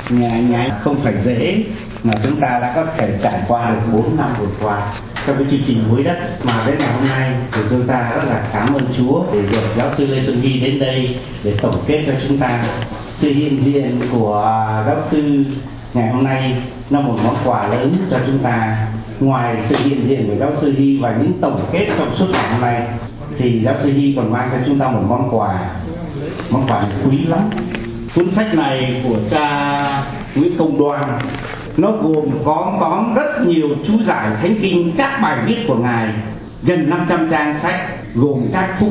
Ngài không phải dễ mà chúng ta đã có thể trải qua được 4 năm vừa qua trong cái chương trình Hối Đất, mà đến ngày hôm nay thì chúng ta rất là cảm ơn Chúa để được giáo sư Lê Xuân Hy đến đây để tổng kết cho chúng ta. Sự hiện diện của giáo sư ngày hôm nay là một món quà lớn cho chúng ta. Ngoài sự hiện diện của giáo sư Hy và những tổng kết trong suốt ngày hôm nay, thì giáo sư Hy còn mang cho chúng ta một món quà này quý lắm. Cuốn sách này của cha Nguyễn Công Đoan, nó gồm có tóm rất nhiều chú giải thánh kinh, các bài viết của ngài, gần 500 trang sách, gồm các phúc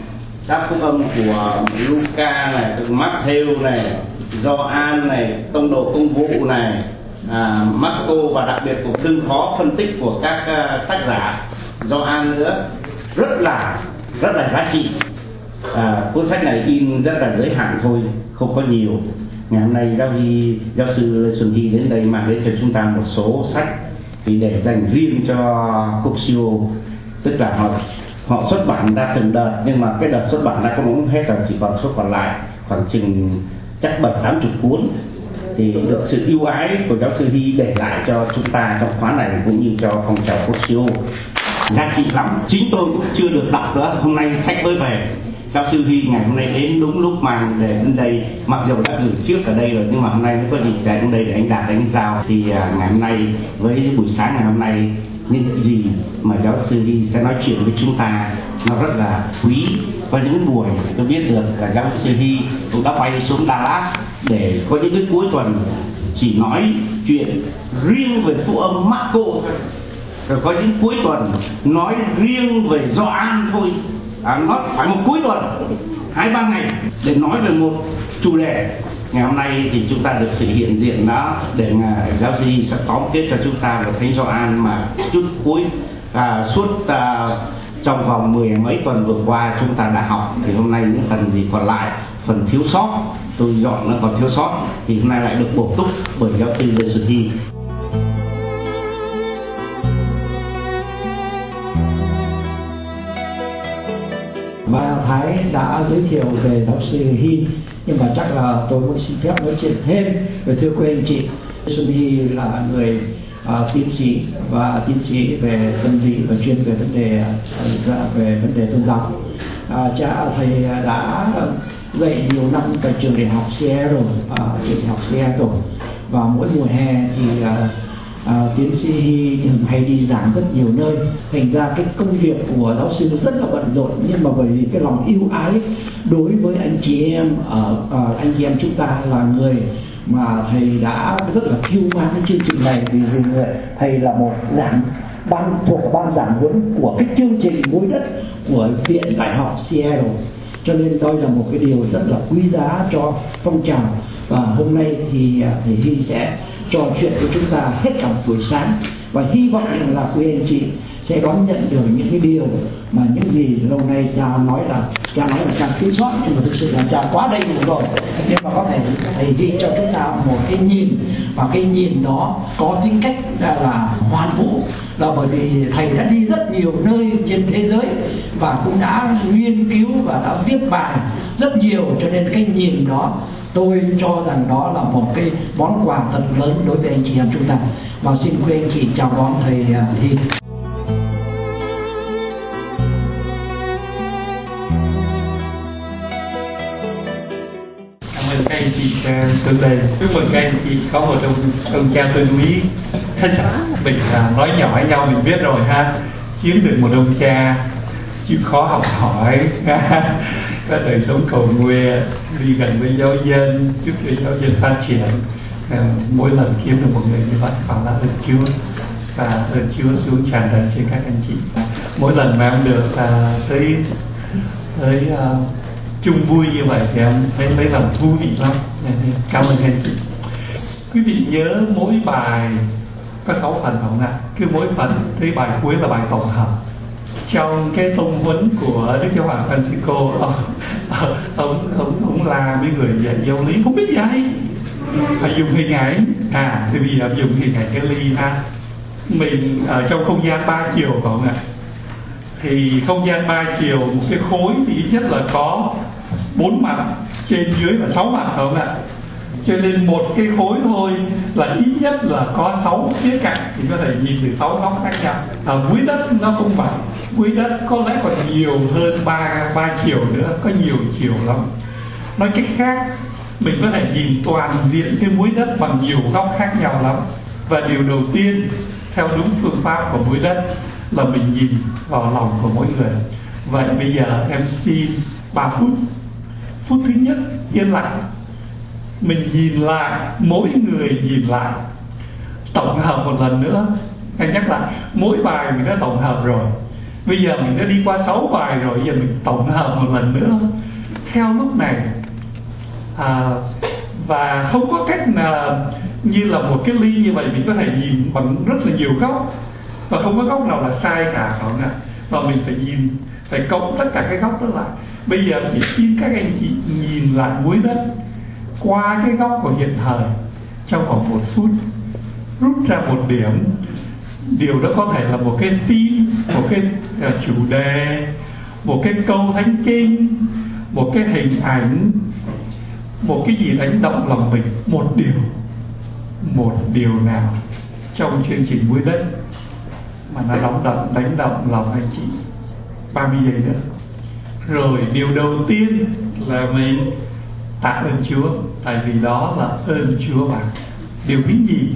âm của Luca này, Matthew này, Gioan này, tông đồ công vụ này, Marco, và đặc biệt cuộc thư khó phân tích của các tác giả Gioan nữa, rất là giá trị. Cuốn sách này in rất là giới hạn thôi, không có nhiều. Ngày hôm nay giáo sư Lê Xuân Hy đến đây mang đến cho chúng ta một số sách thì để dành riêng cho Coxio, tức là họ xuất bản ra từng đợt, nhưng mà cái đợt xuất bản ra cũng hết rồi, chỉ còn số còn lại khoảng chừng chắc 70-80 cuốn, thì được sự ưu ái của giáo sư Hy để lại cho chúng ta trong khóa này cũng như cho phong trào Coxio. Giá trị lắm, chính tôi cũng chưa được đọc nữa. Hôm nay sách mới về, giáo sư Hy ngày hôm nay đến đúng lúc mang để đến đây, mặc dù đã gửi trước ở đây rồi, nhưng mà hôm nay mới có dịp chạy đến đây để anh Đạt đánh giao. Thì ngày hôm nay với buổi sáng ngày hôm nay, những gì mà giáo sư Hy sẽ nói chuyện với chúng ta nó rất là quý. Có những buổi tôi biết được là giáo sư Hy cũng đã bay xuống Đà Lạt để có những cái cuối tuần chỉ nói chuyện riêng về phúc âm Marco, rồi có những cuối tuần nói riêng về Gioan thôi. Nó phải một cuối tuần 2-3 ngày để nói về một chủ đề. Ngày hôm nay thì chúng ta được sự hiện diện đó để giáo sư sẽ tóm kết cho chúng ta về Thánh Gioan mà chút cuối suốt trong vòng 10 mấy tuần vừa qua chúng ta đã học. Thì hôm nay những phần gì còn lại, phần thiếu sót, tôi dọn nó còn thiếu sót, thì hôm nay lại được bổ túc bởi giáo sư Lê Xuân Hy. Và Thái đã giới thiệu về giáo sư Hy, nhưng mà chắc là tôi muốn xin phép nói chuyện thêm về thưa quý anh chị. Xuân Hy là người tiến sĩ về tâm lý và chuyên về vấn đề tôn giáo. Cha thầy đã dạy nhiều năm tại trường đại học Seattle, và mỗi mùa hè thì tiến sĩ Hy thường hay đi giảng rất nhiều nơi, thành ra cái công việc của giáo sư rất là bận rộn, nhưng mà bởi vì cái lòng yêu ái đối với anh chị em chúng ta là người mà thầy đã rất là kiêu mang cái chương trình này, vì thầy là một thuộc ban giảng huấn của cái chương trình Hối Đất của Viện Đại học Seattle, cho nên đây là một cái điều rất là quý giá cho phong trào. Và hôm nay thì thầy Hy sẽ trò chuyện với chúng ta hết cả buổi sáng, và hy vọng là quý anh chị sẽ đón nhận được những cái điều mà những gì lâu nay cha nói là cha thiếu sót, nhưng mà thực sự là cha quá đầy đủ rồi. Nhưng mà có thể thầy ghi cho chúng ta một cái nhìn, và cái nhìn đó có tính cách là hoàn vũ, là bởi vì thầy đã đi rất nhiều nơi trên thế giới và cũng đã nghiên cứu và đã viết bài rất nhiều, cho nên cái nhìn đó tôi cho rằng đó là một cái món quà thật lớn đối với anh chị em chúng ta. Và xin quý anh chị chào đón thầy Hy. Cảm ơn các anh chị xuống đây. Chúc mừng các anh chị có một ông cha tôi quý. Thật mình nói nhỏ với nhau mình biết rồi ha, kiếm được một ông cha chịu khó học hỏi, có đời sống cầu nguyện, đi gần với giáo dân, giúp cho giáo dân phát triển. Mỗi lần kiếm được một người như vậy phải là ơn Chúa, và ơn Chúa xuống tràn đầy trên các anh chị. Mỗi lần mà em được tới chung vui như vậy thì em thấy lấy lòng thú vị lắm. Cảm ơn anh chị. Quý vị nhớ mỗi bài có 6 phần không ạ? Cứ mỗi phần tới bài cuối là bài tổng hợp. Trong cái tông huấn của Đức Giáo Hoàng Francisco, ông là mấy người dạy giáo lý không biết dạy, phải dùng hình ảnh. Thì bây giờ dùng hình ảnh cái ly ha. Mình ở trong không gian 3 chiều phải không ạ? Thì không gian 3 chiều, một cái khối thì ít nhất là có 4 mặt, trên dưới là 6 mặt phải không ạ? Cho nên một cái khối thôi là ít nhất là có 6 khía cạnh thì có thể nhìn từ 6 góc khác nhau. Mũi đất nó cũng vậy, mũi đất có lẽ còn nhiều hơn ba chiều nữa, có nhiều chiều lắm. Nói cách khác, mình có thể nhìn toàn diện cái mũi đất bằng nhiều góc khác nhau lắm. Và điều đầu tiên theo đúng phương pháp của mũi đất là mình nhìn vào lòng của mỗi người. Vậy bây giờ em xin 3 phút. Phút thứ nhất yên lặng, mình nhìn lại, mỗi người nhìn lại, tổng hợp một lần nữa. Em nhắc lại, mỗi bài mình đã tổng hợp rồi, bây giờ mình đã đi qua 6 bài rồi, giờ mình tổng hợp một lần nữa theo lúc này. Và không có cách nào như là một cái ly như vậy mình có thể nhìn bằng rất là nhiều góc, và không có góc nào là sai cả, phải không ạ? Và mình phải nhìn, phải cộng tất cả cái góc đó lại. Bây giờ chỉ xin các anh chị nhìn lại mũi đất qua cái góc của hiện thời trong vòng 1 phút, rút ra một điểm. Điều đó có thể là một cái tin, một cái chủ đề, một cái câu thánh kinh, một cái hình ảnh, một cái gì đánh động lòng mình. Một điều nào trong chương trình mũi đất mà nó đánh động lòng anh chị. 30 giây nữa. Rồi điều đầu tiên là mình tạ ơn Chúa, tại vì đó là ơn Chúa mà. Điều thứ nhì,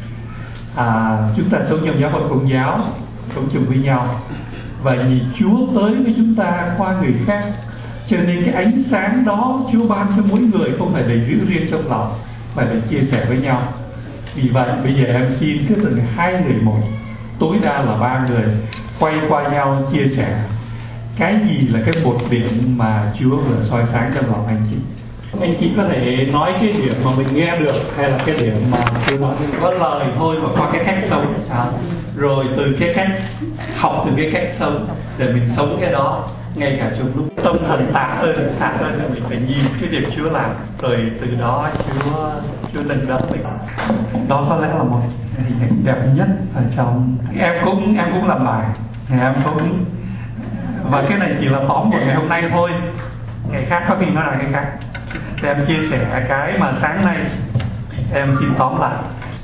chúng ta sống trong giáo hội Công giáo, sống chung với nhau, và vì Chúa tới với chúng ta qua người khác, cho nên cái ánh sáng đó Chúa ban cho mỗi người không phải để giữ riêng trong lòng, mà để chia sẻ với nhau. Vì vậy bây giờ em xin cứ từng 2 người một, tối đa là 3 người, quay qua nhau chia sẻ cái gì là cái một điểm mà Chúa vừa soi sáng trong lòng anh chị. Anh chị có thể nói cái điểm mà mình nghe được, hay là cái điểm mà Chúa nói có lời thôi mà qua cái cách sống, rồi từ cái cách học, từ cái cách sống để mình sống cái đó ngay cả trong lúc tâm thần tạ ơn là mình phải nhìn cái việc Chúa làm, rồi từ đó Chúa nâng đỡ mình. Đó có lẽ là một hình ảnh đẹp nhất ở trong. Em cũng làm bài, em cũng, và cái này chỉ là tóm của ngày hôm nay thôi, ngày khác có khi nó là cái khác. Thì em chia sẻ cái mà sáng nay em xin tóm lại.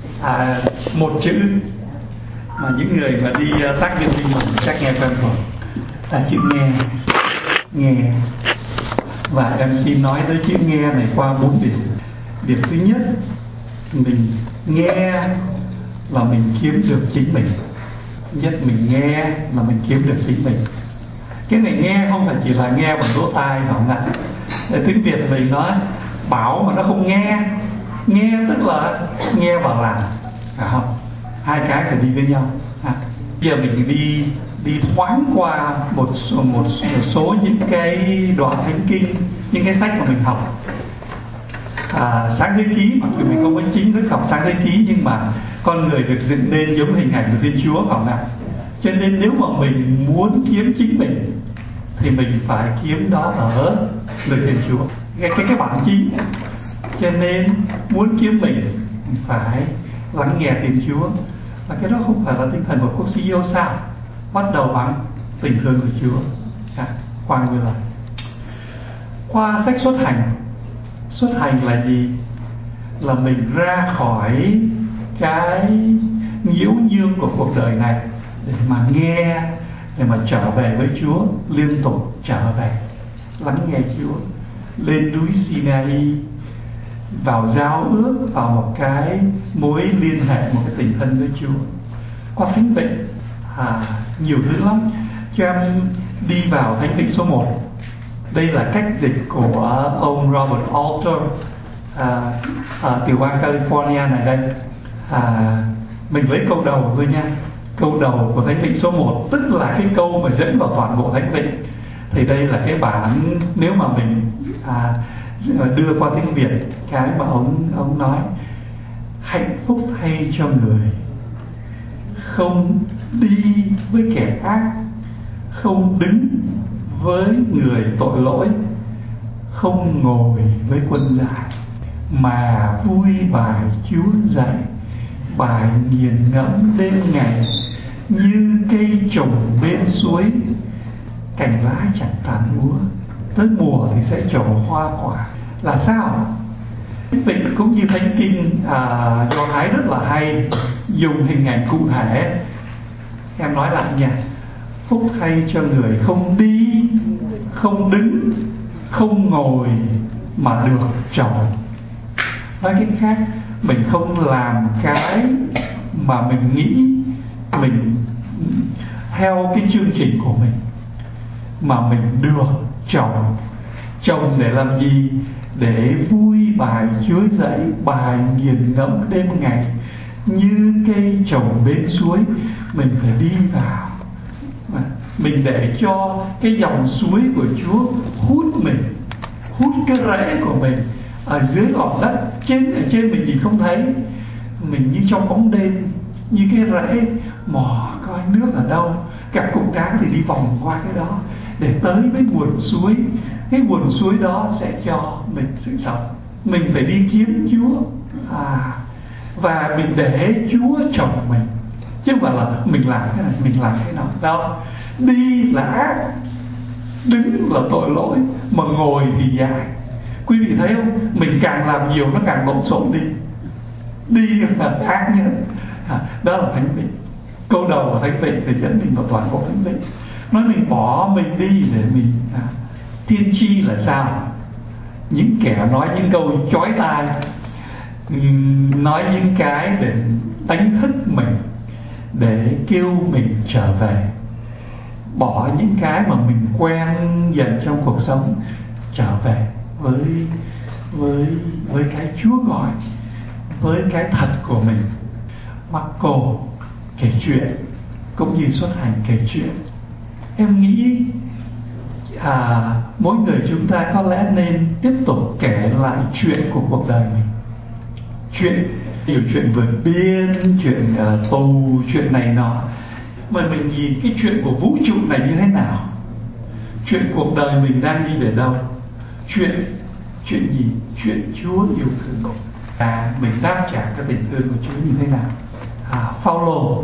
Một chữ mà những người mà đi tác viên mình chắc nghe quen thuộc là chữ nghe. Và em xin nói tới chữ nghe này qua 4 điểm. Điểm thứ nhất, mình nghe là mình kiếm được chính mình. Mình nghe là mình kiếm được chính mình. Cái này nghe không phải chỉ là nghe bằng lỗ tai, phải không ạ? Tiếng Việt mình nói bảo mà nó không nghe. Nghe tức là nghe và làm, phải không? Hai cái phải đi với nhau. Bây giờ mình đi thoáng qua một số những cái đoạn thánh kinh, những cái sách mà mình học. Sáng thế ký, mặc dù mình không có chính thức học sáng thế ký, nhưng mà con người được dựng nên giống hình ảnh của Thiên Chúa, phải không ạ? Cho nên nếu mà mình muốn kiếm chính mình thì mình phải kiếm đó ở lời Thiên Chúa, cái bản chính. Cho nên muốn kiếm mình phải lắng nghe Thiên Chúa, và cái đó không phải là tinh thần của quốc sĩ yêu sao, bắt đầu bằng tình thương của Chúa. Qua người là qua sách xuất hành là gì? Là mình ra khỏi cái nhiễu nhương của cuộc đời này để mà nghe, để mà trở về với Chúa, liên tục trở về lắng nghe Chúa, lên núi Sinai, vào giao ước, vào một cái mối liên hệ, một cái tình thân với Chúa. Qua thánh tịnh, nhiều thứ lắm. Cho em đi vào thánh tịnh số 1. Đây là cách dịch của ông Robert Alter, tiểu bang California này đây. Mình lấy câu đầu thôi nha. Câu đầu của thánh tịnh số 1, tức là cái câu mà dẫn vào toàn bộ thánh tịnh. Thì đây là cái bản, nếu mà mình đưa qua tiếng Việt, cái mà ông nói: hạnh phúc thay cho người không đi với kẻ ác, không đứng với người tội lỗi, không ngồi với quân giải, mà vui bài Chúa dạy, bài nghiền ngẫm đêm ngày, như cây trồng bên suối, cành lá chẳng tàn úa, tới mùa thì sẽ trổ hoa quả. Là sao? Tịnh cũng như Thánh Kinh Do Thái rất là hay, dùng hình ảnh cụ thể. Em nói lại nha: phúc thay cho người không đi, không đứng, không ngồi mà được trồng. Nói cách khác, mình không làm cái mà mình nghĩ, mình theo cái chương trình của mình, mà mình được trồng. Trồng để làm gì? Để vui bài chuối dậy, bài nghiền ngẫm đêm ngày. Như cây trồng bên suối, mình phải đi vào, mình để cho cái dòng suối của Chúa hút mình, hút cái rễ của mình ở dưới lòng đất. Ở trên mình nhìn không thấy, mình như trong bóng đêm, như cái rễ mò coi nước ở đâu, gặp cục đá thì đi vòng qua cái đó để tới với nguồn suối. Cái nguồn suối đó sẽ cho mình sự sống. Mình phải đi kiếm Chúa, và mình để Chúa trồng mình, chứ không phải là mình làm cái này, mình làm cái nào đâu. Đi là ác, đứng là tội lỗi, mà ngồi thì dài. Quý vị thấy không? Mình càng làm nhiều nó càng lộn xộn đi. Đi là ác nhất. Đó là thánh vị. Câu đầu của thánh vị để dẫn mình vào toàn bộ thánh vị. Nói mình bỏ mình đi để mình tiên tri là sao? Những kẻ nói những câu chói tai, nói những cái để đánh thức mình, để kêu mình trở về, bỏ những cái mà mình quen dần trong cuộc sống, trở về với cái Chúa gọi, với cái thật của mình. Marco kể chuyện cũng như Xuất Hành kể chuyện. Em nghĩ mỗi người chúng ta có lẽ nên tiếp tục kể lại chuyện của cuộc đời mình. Nhiều chuyện vượt biên, chuyện tù, chuyện này nọ, mà mình nhìn cái chuyện của vũ trụ này như thế nào, chuyện cuộc đời mình đang đi về đâu, chuyện gì, chuyện Chúa yêu thương mình đáp trả cái tình thương của Chúa như thế nào. Phaolô,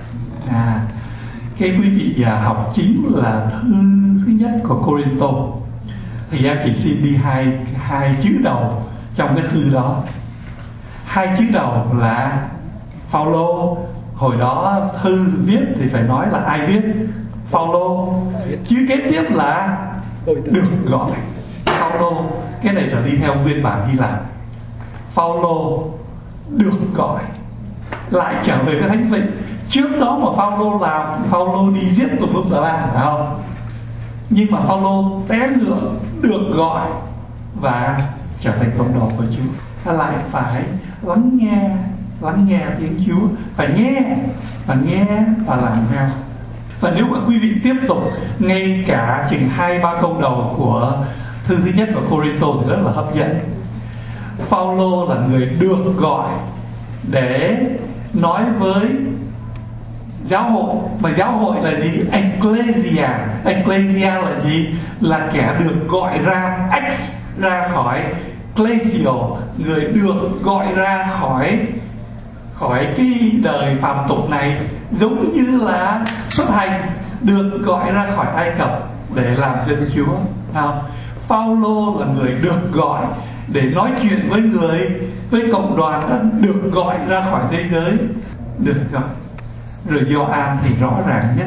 cái quý vị học chính là thư thứ nhất của Corinto, thì em chỉ xin đi hai chữ đầu trong cái thư đó. Hai chữ đầu là Phaolô. Hồi đó thư viết thì phải nói là ai viết? Phaolô. Chữ kế tiếp là được gọi. Phaolô, cái này là đi theo nguyên bản Hy Lạp. Phaolô được gọi lại trở về cái thánh vị. Trước đó mà Phaolô đi giết tùm lum tà la, phải không? Nhưng mà Phaolô té ngựa, được gọi và trở thành tông đồ của Chúa. Ta lại phải lắng nghe tiếng Chúa, phải nghe và làm theo. Và nếu mà quý vị tiếp tục ngay cả chừng 2-3 câu đầu của thư thứ nhất của Corinto thì rất là hấp dẫn. Phaolô là người được gọi để nói với giáo hội. Mà giáo hội là gì? Ecclesia. Ecclesia là gì? Là kẻ được gọi ra, ra khỏi Ecclesio, người được gọi ra khỏi cái đời phàm tục này, giống như là Xuất Hành được gọi ra khỏi Ai Cập để làm dân Chúa. Phaolô là người được gọi để nói chuyện với cộng đoàn đó, được gọi ra khỏi thế giới, được gọi. Rồi Gioan thì rõ ràng nhất,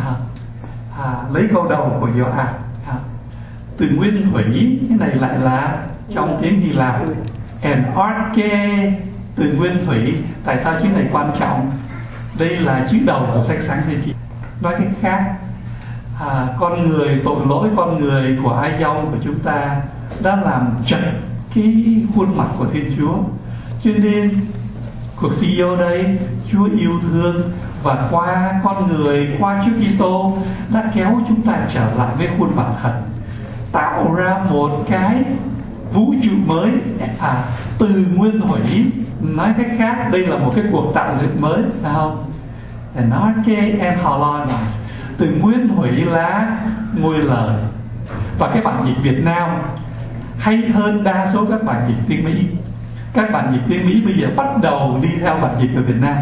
lấy câu đầu của Gioan, từ nguyên thủy. Cái này lại là trong tiếng Hy Lạp en arche, từ nguyên thủy. Tại sao chữ này quan trọng? Đây là chữ đầu của sách Sáng Thế Ký. Nói cách khác, con người tội lỗi, con người của Ai Dông của chúng ta đã làm chật cái khuôn mặt của Thiên Chúa. Cho nên cuộc CEO đây, Chúa yêu thương và qua con người, qua Chúa Kitô đã kéo chúng ta trở lại với khuôn mặt thật, tạo ra một cái vũ trụ mới, từ nguyên thủy. Nói cách khác, đây là một cái cuộc tạo dựng mới, phải không? Nói cái em từ nguyên thủy là ngôi lời. Và cái bản dịch Việt Nam hay hơn đa số các bản dịch tiếng Mỹ. Các bản dịch tiếng Mỹ bây giờ bắt đầu đi theo bản dịch của Việt Nam.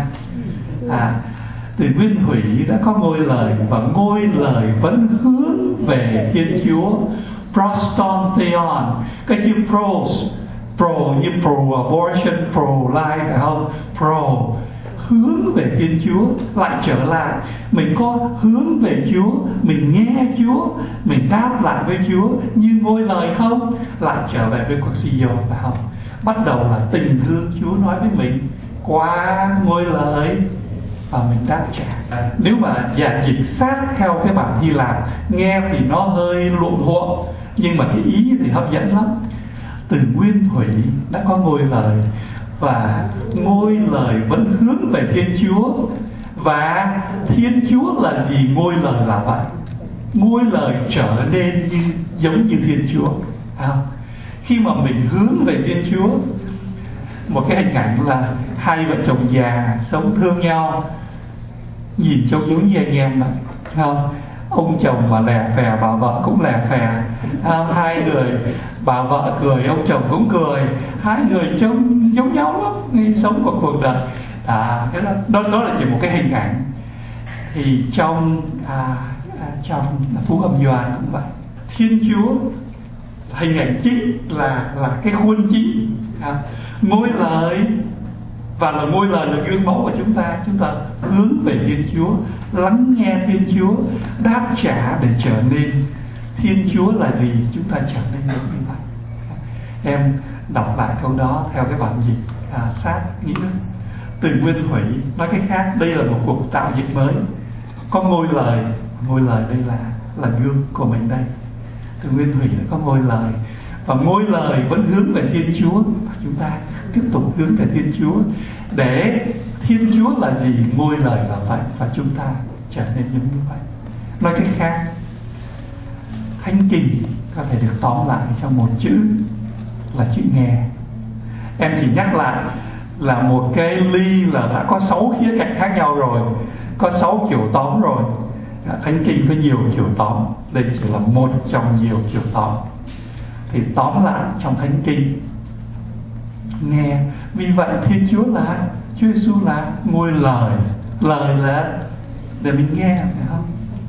Từ nguyên thủy đã có ngôi lời, và ngôi lời vẫn hướng về Thiên Chúa. Proston Theon, cái chữ pros, Pro như pro-abortion, pro-life, phải không? Pro hướng về Thiên Chúa, lại trở lại mình có hướng về Chúa, mình nghe Chúa, mình đáp lại với Chúa như ngôi lời không, lại trở về với cuộc sinh dồn, phải không? Bắt đầu là tình thương Chúa nói với mình qua ngôi lời và mình đáp trả. Nếu mà giảng dịch sát theo cái bản Hy Lạp nghe thì nó hơi luộm thuộm, nhưng mà cái ý thì hấp dẫn lắm. Từ nguyên thủy đã có ngôi lời, và ngôi lời vẫn hướng về Thiên Chúa. Và Thiên Chúa là gì? Ngôi lời là vậy. Ngôi lời trở nên giống như Thiên Chúa. Khi mà mình hướng về Thiên Chúa, một cái hình ảnh là hai vợ chồng già sống thương nhau, nhìn trông giống như anh em vậy, không? Ông chồng mà lè phè, bà vợ cũng lè phè, hai người, bà vợ cười, ông chồng cũng cười, hai người trông giống nhau lắm, ngay sống của cuộc đời. Đó là chỉ một cái hình ảnh. Thì trong Phúc Âm Gioan cũng vậy. Thiên Chúa hình ảnh chính là cái khuôn chính, ngôi lời, và là ngôi lời là gương mẫu của chúng ta. Chúng ta hướng về Thiên Chúa, lắng nghe Thiên Chúa, đáp trả để trở nên. Thiên Chúa là gì? Chúng ta trở nên giống như vậy. Em đọc lại câu đó theo cái bản dịch sát nghĩa. Từ nguyên thủy, nói cách khác, đây là một cuộc tạo dịch mới. Có ngôi lời đây là gương của mình đây. Từ nguyên thủy đã có ngôi lời, và ngôi lời vẫn hướng về Thiên Chúa, và chúng ta tiếp tục hướng về Thiên Chúa. Để Thiên Chúa là gì? Ngôi lời là vậy, và chúng ta trở nên giống như vậy. Nói cách khác, Thánh Kinh có thể được tóm lại trong một chữ là chữ nghe. Em chỉ nhắc lại là một cái ly là đã có 6 khía cạnh khác nhau rồi, có 6 kiểu tóm rồi. Thánh Kinh có nhiều kiểu tóm, đây chỉ là một trong nhiều kiểu tóm. Thì tóm lại trong Thánh Kinh, nghe. Vì vậy Thiên Chúa là, Chúa Giêsu là ngôi lời. Lời là để mình nghe, phải không?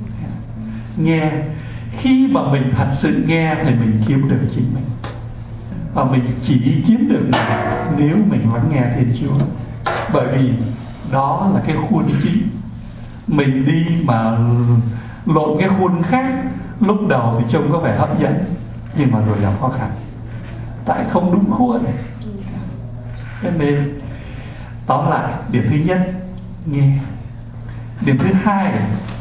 Nghe. Khi mà mình thật sự nghe thì mình kiếm được chính mình, và mình chỉ kiếm được nếu mình lắng nghe Thiên Chúa. Bởi vì đó là cái khuôn chính. Mình đi mà lộn cái khuôn khác, lúc đầu thì trông có vẻ hấp dẫn, nhưng mà rồi gặp khó khăn, tại không đúng khuôn. Cho nên tóm lại, điểm thứ nhất, nghe. Điểm thứ hai,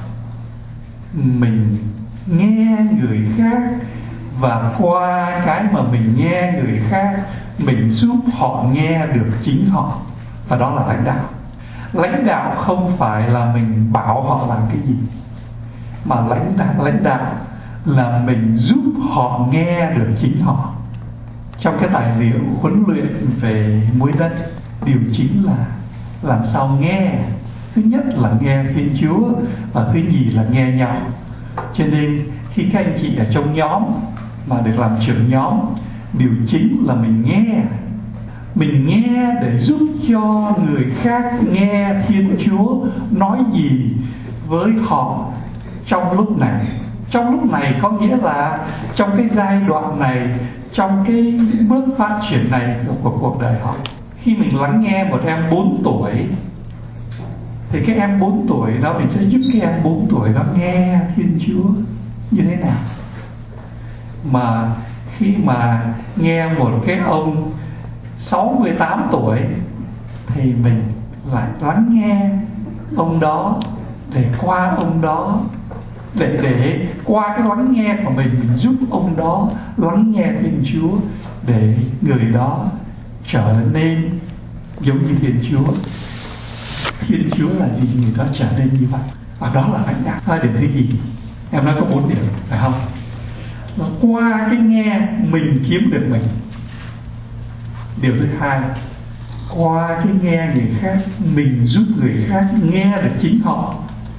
mình nghe người khác, và qua cái mà mình nghe người khác, mình giúp họ nghe được chính họ. Và đó là lãnh đạo. Lãnh đạo không phải là mình bảo họ làm cái gì, mà lãnh đạo là mình giúp họ nghe được chính họ. Trong cái tài liệu huấn luyện về muối đất, điều chính là làm sao nghe. Thứ nhất là nghe Thiên Chúa, và thứ nhì là nghe nhau. Cho nên khi các anh chị ở trong nhóm mà được làm trưởng nhóm, điều chính là mình nghe. Mình nghe để giúp cho người khác nghe Thiên Chúa nói gì với họ trong lúc này. Trong lúc này có nghĩa là trong cái giai đoạn này, trong cái bước phát triển này của cuộc đời họ. Khi mình lắng nghe một em 4 tuổi, thì cái em 4 tuổi đó, mình sẽ giúp cái em 4 tuổi đó nghe Thiên Chúa như thế nào. Mà khi mà nghe một cái ông 68 tuổi thì mình lại lắng nghe ông đó, để qua ông đó, để qua cái lắng nghe của mình giúp ông đó lắng nghe Thiên Chúa, để người đó trở nên giống như Thiên Chúa. Thiên Chúa là gì? Người đó trở nên như vậy. Và đó là lãnh đạo. Điểm thứ gì? Em nói có 4 điểm, phải không? Và qua cái nghe mình kiếm được mình. Điều thứ hai, qua cái nghe người khác, mình giúp người khác nghe được chính họ,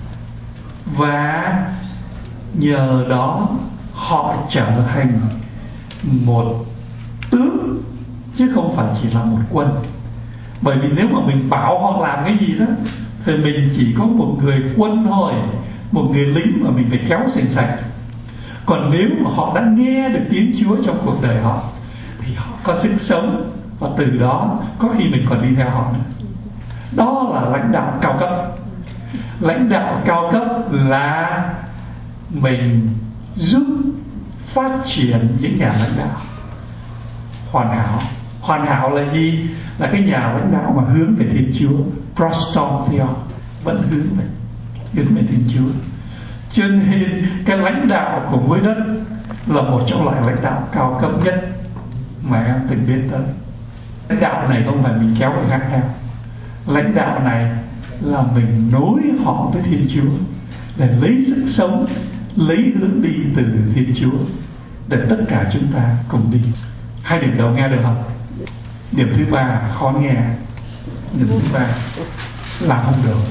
và nhờ đó họ trở thành một tướng, chứ không phải chỉ là một quân. Bởi vì nếu mà mình bảo họ làm cái gì đó, thì mình chỉ có một người quân thôi, một người lính mà mình phải kéo sành sạch. Còn nếu mà họ đã nghe được tiếng Chúa trong cuộc đời họ, thì họ có sức sống, và từ đó có khi mình còn đi theo họ nữa. Đó là lãnh đạo cao cấp. Lãnh đạo cao cấp là mình giúp phát triển những nhà lãnh đạo hoàn hảo. Hoàn hảo là gì? Là cái nhà lãnh đạo mà hướng về Thiên Chúa, proston theo, vẫn hướng về Thiên Chúa. Cho nên cái lãnh đạo của Muối Đất là một trong loại lãnh đạo cao cấp nhất mà em từng biết tới. Lãnh đạo này không phải mình kéo người khác theo. Lãnh đạo này là mình nối họ với Thiên Chúa để lấy sức sống, lấy hướng đi từ Thiên Chúa để tất cả chúng ta cùng đi. Hai điểm đầu nghe được không? Điểm thứ ba khó nghe. Điểm thứ ba làm không được.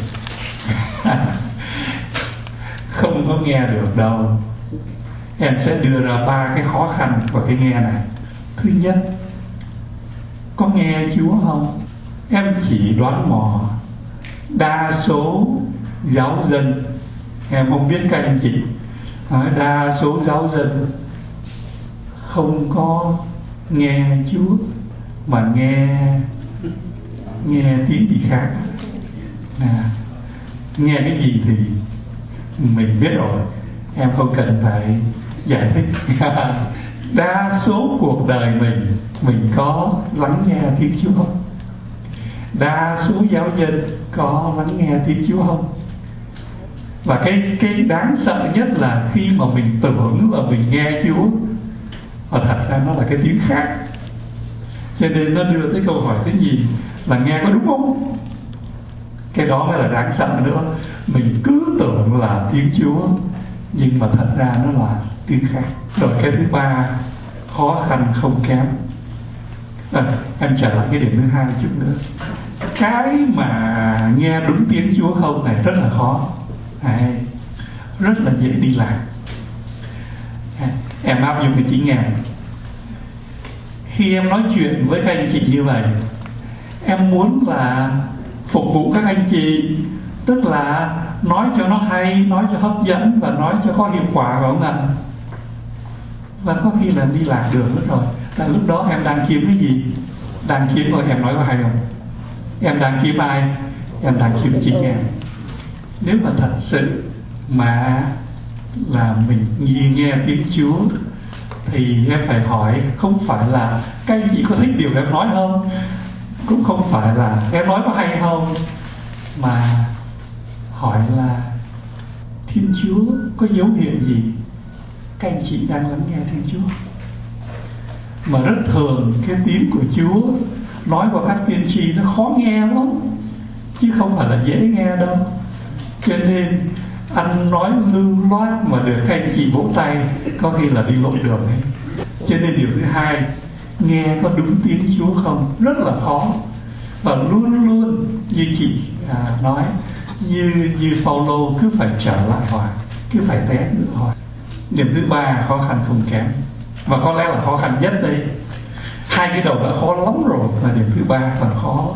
Không có nghe được đâu. Em sẽ đưa ra 3 cái khó khăn của cái nghe này. Thứ nhất, có nghe Chúa không? Em chỉ đoán mò. Đa số giáo dân, em không biết các anh chị, đa số giáo dân không có nghe Chúa mà nghe tiếng gì khác. Nghe cái gì thì mình biết rồi, em không cần phải giải thích. Đa số cuộc đời mình có lắng nghe tiếng Chúa không? Đa số giáo dân có lắng nghe tiếng Chúa không? Và cái đáng sợ nhất là khi mà mình tưởng là mình nghe Chúa và thật ra nó là cái tiếng khác. Cho nên nó đưa tới câu hỏi cái gì là nghe có đúng không? Cái đó mới là đáng sợ nữa. Mình cứ tưởng là tiếng Chúa nhưng mà thật ra nó là tiếng khác. Rồi cái thứ ba khó khăn không kém. Em trở lại cái điểm thứ hai chút nữa. Cái mà nghe đúng tiếng Chúa không này rất là khó, rất là dễ đi lạc. Em áp dụng cái chỉ nghe. Khi em nói chuyện với các anh chị như vậy, em muốn là phục vụ các anh chị, tức là nói cho nó hay, nói cho hấp dẫn và nói cho có hiệu quả, phải không ạ? Và có khi là đi lạc đường mất rồi. Tại lúc đó em đang kiếm cái gì? Đang kiếm rồi em nói có hay không? Em đang kiếm ai? Em đang kiếm chính em. Nếu mà thật sự mà là mình nghe tiếng Chúa thì em phải hỏi, không phải là các anh chị có thích điều em nói không, cũng không phải là em nói có hay không, mà hỏi là Thiên Chúa có dấu hiệu gì các anh chị đang lắng nghe Thiên Chúa. Mà rất thường cái tiếng của Chúa nói qua các tiên tri nó khó nghe lắm, chứ không phải là dễ nghe đâu. Cho nên anh nói lưu loát mà được các anh chị vỗ tay, có khi là đi lộn đường ấy. Cho nên điều thứ hai, nghe có đúng tiếng Chúa không rất là khó. Và luôn luôn như chị nói, như Phaolô cứ phải trở lại hoài, cứ phải té nữa hoài. Điểm thứ ba khó khăn không kém, và có lẽ là khó khăn nhất đây. Hai cái đầu đã khó lắm rồi, và điểm thứ ba còn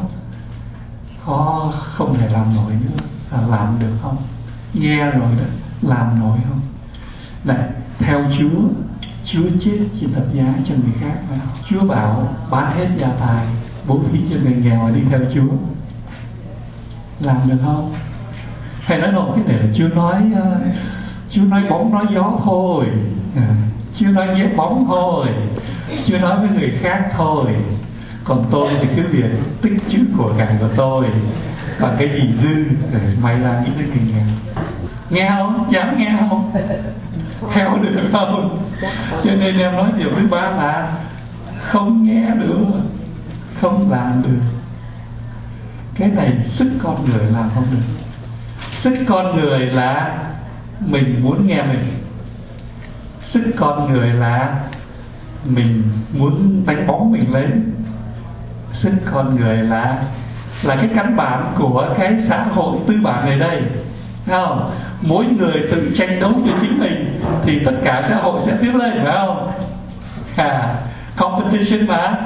khó không thể làm nổi nữa. Làm được không? Nghe rồi đó, làm nổi không? Này, theo Chúa chết trên thập giá cho người khác mà. Chúa bảo bán hết gia tài, bố thí cho người nghèo và đi theo Chúa. Làm được không? Hay nói một cái để Chúa nói bóng nói gió thôi, Chúa nói ghép bóng thôi, Chúa nói với người khác thôi, còn tôi thì cứ việc tích trữ của cải của tôi và cái gì dư để may ra những cái người nghèo. Nghe không? Dám nghe không? Theo được không? Cho nên em nói điều thứ ba là không nghe được, không làm được. Cái này sức con người làm không được. Sức con người là mình muốn nghe mình. Sức con người là mình muốn đánh bóng mình lên. Sức con người là cái căn bản của cái xã hội tư bản này đây, thấy không? Mỗi người tự tranh đấu với chính mình thì tất cả xã hội sẽ tiến lên, phải không? Competition mà.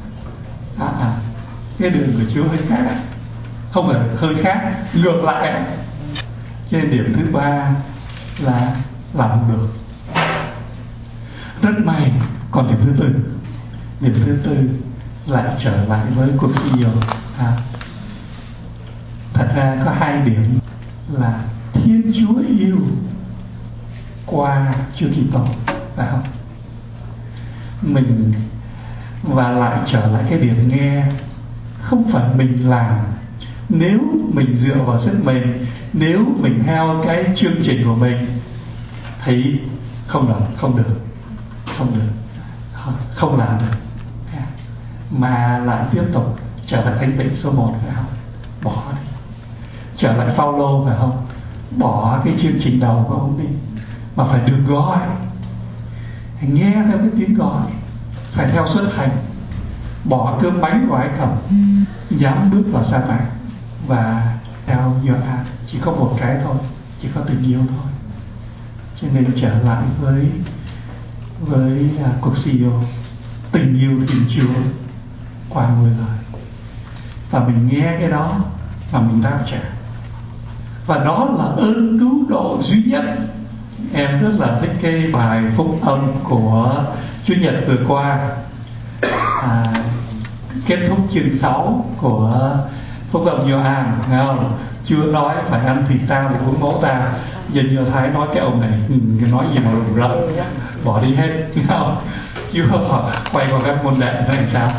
Cái đường của Chúa hơi khác, không phải hơi khác, ngược lại. Trên điểm thứ ba là làm không được. Rất may. Còn điểm thứ tư, Điểm thứ tư lại trở lại với cuộc siêu. Thật ra có hai điểm là Thiên Chúa yêu qua Chúa Kitô, phải không? Mình và lại trở lại cái điểm nghe, không phải mình làm. Nếu mình dựa vào sức mình, nếu mình theo cái chương trình của mình thì không làm được, mà lại tiếp tục trở lại thánh tịnh số 1, phải không? Bỏ đi. Trở lại Phaolô, phải không? Bỏ cái chương trình đầu của ông đi, mà phải được gọi, phải nghe theo cái tiếng gọi, phải theo xuất hành, bỏ cơm bánh của Ai Cập, dám bước vào sa mạc và theo Gioan. Chỉ có một cái thôi, chỉ có tình yêu thôi. Cho nên trở lại với cuộc siêu, tình yêu Thiên Chúa qua 10 lời, và mình nghe cái đó và mình đáp trả, và đó là ơn cứu độ duy nhất. Em rất là thích cái bài phúc âm của Chủ nhật vừa qua, kết thúc chương 6 của phúc âm Gioan, thấy không? Chúa nói phải ăn thịt ta và uống máu ta. Dân Do Thái nói cái ông này nói gì mà rùng rợn, bỏ đi hết, thấy không? Chúa quay vào các môn đệ nói làm sao?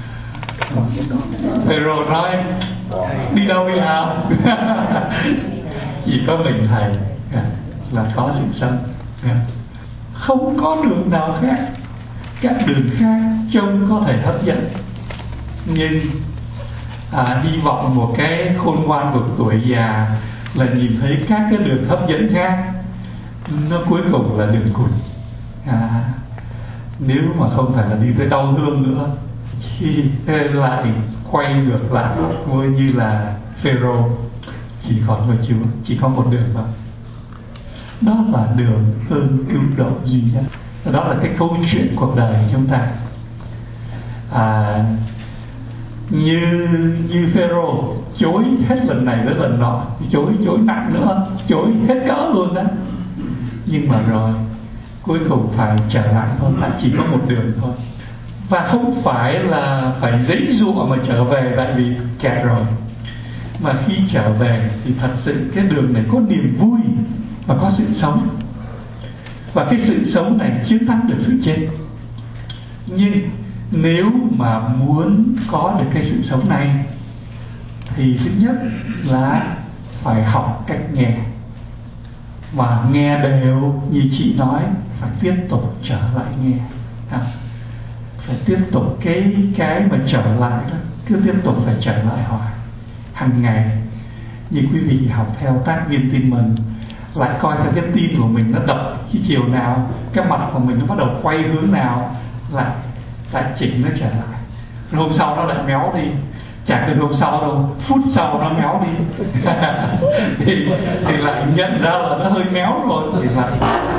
Phêrô nói đi đâu đi nào? Chỉ có mình thầy là có sự sống, không có đường nào khác. Các đường khác trông có thể hấp dẫn, nhưng hy vọng một cái khôn ngoan của tuổi già là nhìn thấy các cái đường hấp dẫn khác, nó cuối cùng là đường cụt. Nếu mà không phải là đi tới đau thương nữa thì lại quay ngược lại như là Phêrô, chỉ còn với Chúa, chỉ có một đường thôi. Đó là đường ơn cứu độ duy nhất. Đó là cái câu chuyện cuộc đời của chúng ta. Như Phêrô chối hết lần này tới lần nọ, chối nặng nữa, chối hết cỡ luôn đó. Nhưng mà rồi cuối cùng phải trở lại thôi, tại chỉ có một đường thôi. Và không phải là phải giãy giụa mà trở về tại vì kẹt rồi, mà khi trở về thì thật sự cái đường này có niềm vui và có sự sống, và cái sự sống này chiến thắng được sự chết. Nhưng nếu mà muốn có được cái sự sống này thì thứ nhất là phải học cách nghe, và nghe đều như chị nói, phải tiếp tục trở lại nghe, phải tiếp tục cái mà trở lại đó, cứ tiếp tục phải trở lại hoài hàng ngày. Như quý vị học theo tác viên tin mừng, lại coi theo cái tin của mình nó đập cái chiều nào, cái mặt của mình nó bắt đầu quay hướng nào, lại chỉnh nó trở lại. Rồi hôm sau nó lại méo đi, chả cần hôm sau đâu, phút sau nó méo đi thì lại nhận ra là nó hơi méo rồi thì lại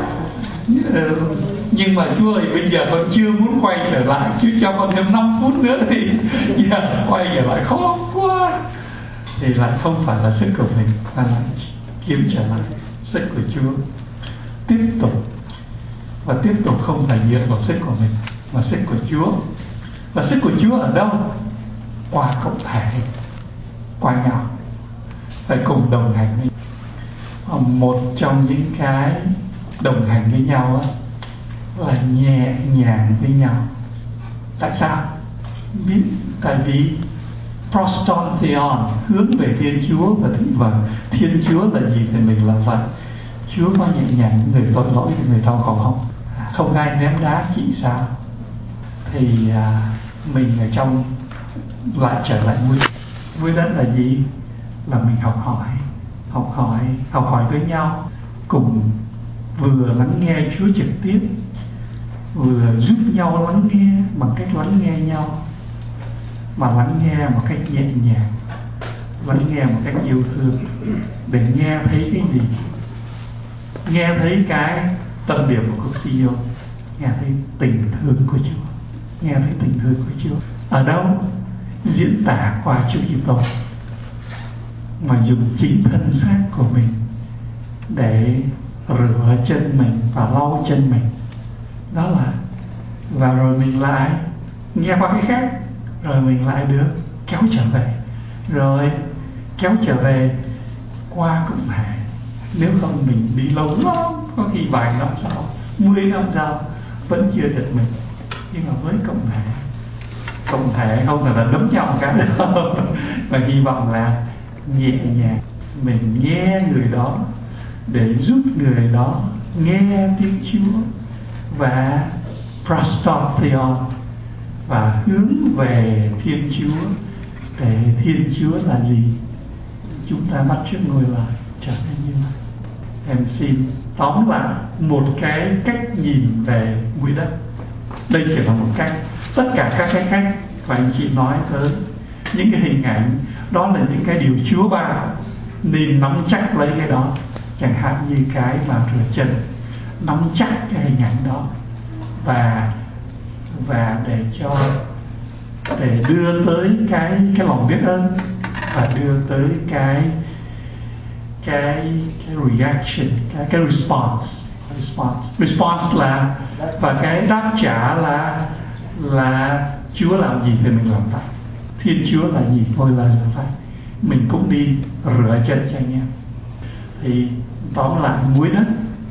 nhưng mà Chúa ơi, bây giờ con chưa muốn quay trở lại, chứ cho con thêm 5 phút nữa thì giờ quay trở lại khó quá. Thì lại không phải là sức của mình, mà lại kiếm trở lại sức của Chúa. Tiếp tục, và tiếp tục không phải dựa vào sức của mình, mà sức của Chúa. Và sức của Chúa ở đâu? Qua cộng thể, qua nhau, phải cùng đồng hành với nhau. Một trong những cái đồng hành với nhau là nhẹ nhàng với nhau. Tại sao? Biết, tại vì prostantheon, hướng về Thiên Chúa, và Thiên Chúa là gì thì mình là vậy. Chúa có nhẹ nhàng với người tội lỗi, với người đau khổ không? Không ai ném đá chị sao? Thì mình ở trong lại trở lại vui đất là gì? Là mình học hỏi với nhau, cùng vừa lắng nghe Chúa trực tiếp, vừa giúp nhau lắng nghe bằng cách lắng nghe nhau, mà lắng nghe một cách nhẹ nhàng, lắng nghe một cách yêu thương, để nghe thấy cái gì? Nghe thấy cái tâm điểm của cuộc siêu, nghe thấy tình thương của Chúa, nghe thấy tình thương của Chúa ở đâu? Diễn tả qua Chúa Kitô, mà dùng chính thân xác của mình để rửa chân mình và lau chân mình. Đó là, và rồi mình lại nghe qua cái khác, rồi mình lại được kéo trở về, rồi kéo trở về qua cộng hệ. Nếu không mình đi lâu lắm, có khi vài năm sau, 10 năm sau vẫn chưa giật mình. Nhưng mà với cộng thể không phải là đấm nhau cả đâu, mà hy vọng là nhẹ nhàng mình nghe người đó để giúp người đó nghe tiếng Chúa và prospertheon, và hướng về Thiên Chúa. Để Thiên Chúa là gì? Chúng ta bắt chước ngôi lời trở nên như vậy. Em xin tóm lại một cái cách nhìn về mũi đất. Đây chỉ là một cách. Tất cả các cái cách và anh chị nói tới những cái hình ảnh đó là những cái điều Chúa ban, nên nắm chắc lấy cái đó. Chẳng hạn như cái mà rửa chân, nắm chắc cái hình ảnh đó và để đưa tới cái lòng biết ơn, và đưa tới cái reaction, cái response là, và cái đáp trả là Chúa làm gì thì mình làm vậy, Thiên Chúa là gì thôi là làm vậy. Mình cũng đi rửa chân cho anh em. Thì tóm lại muối đất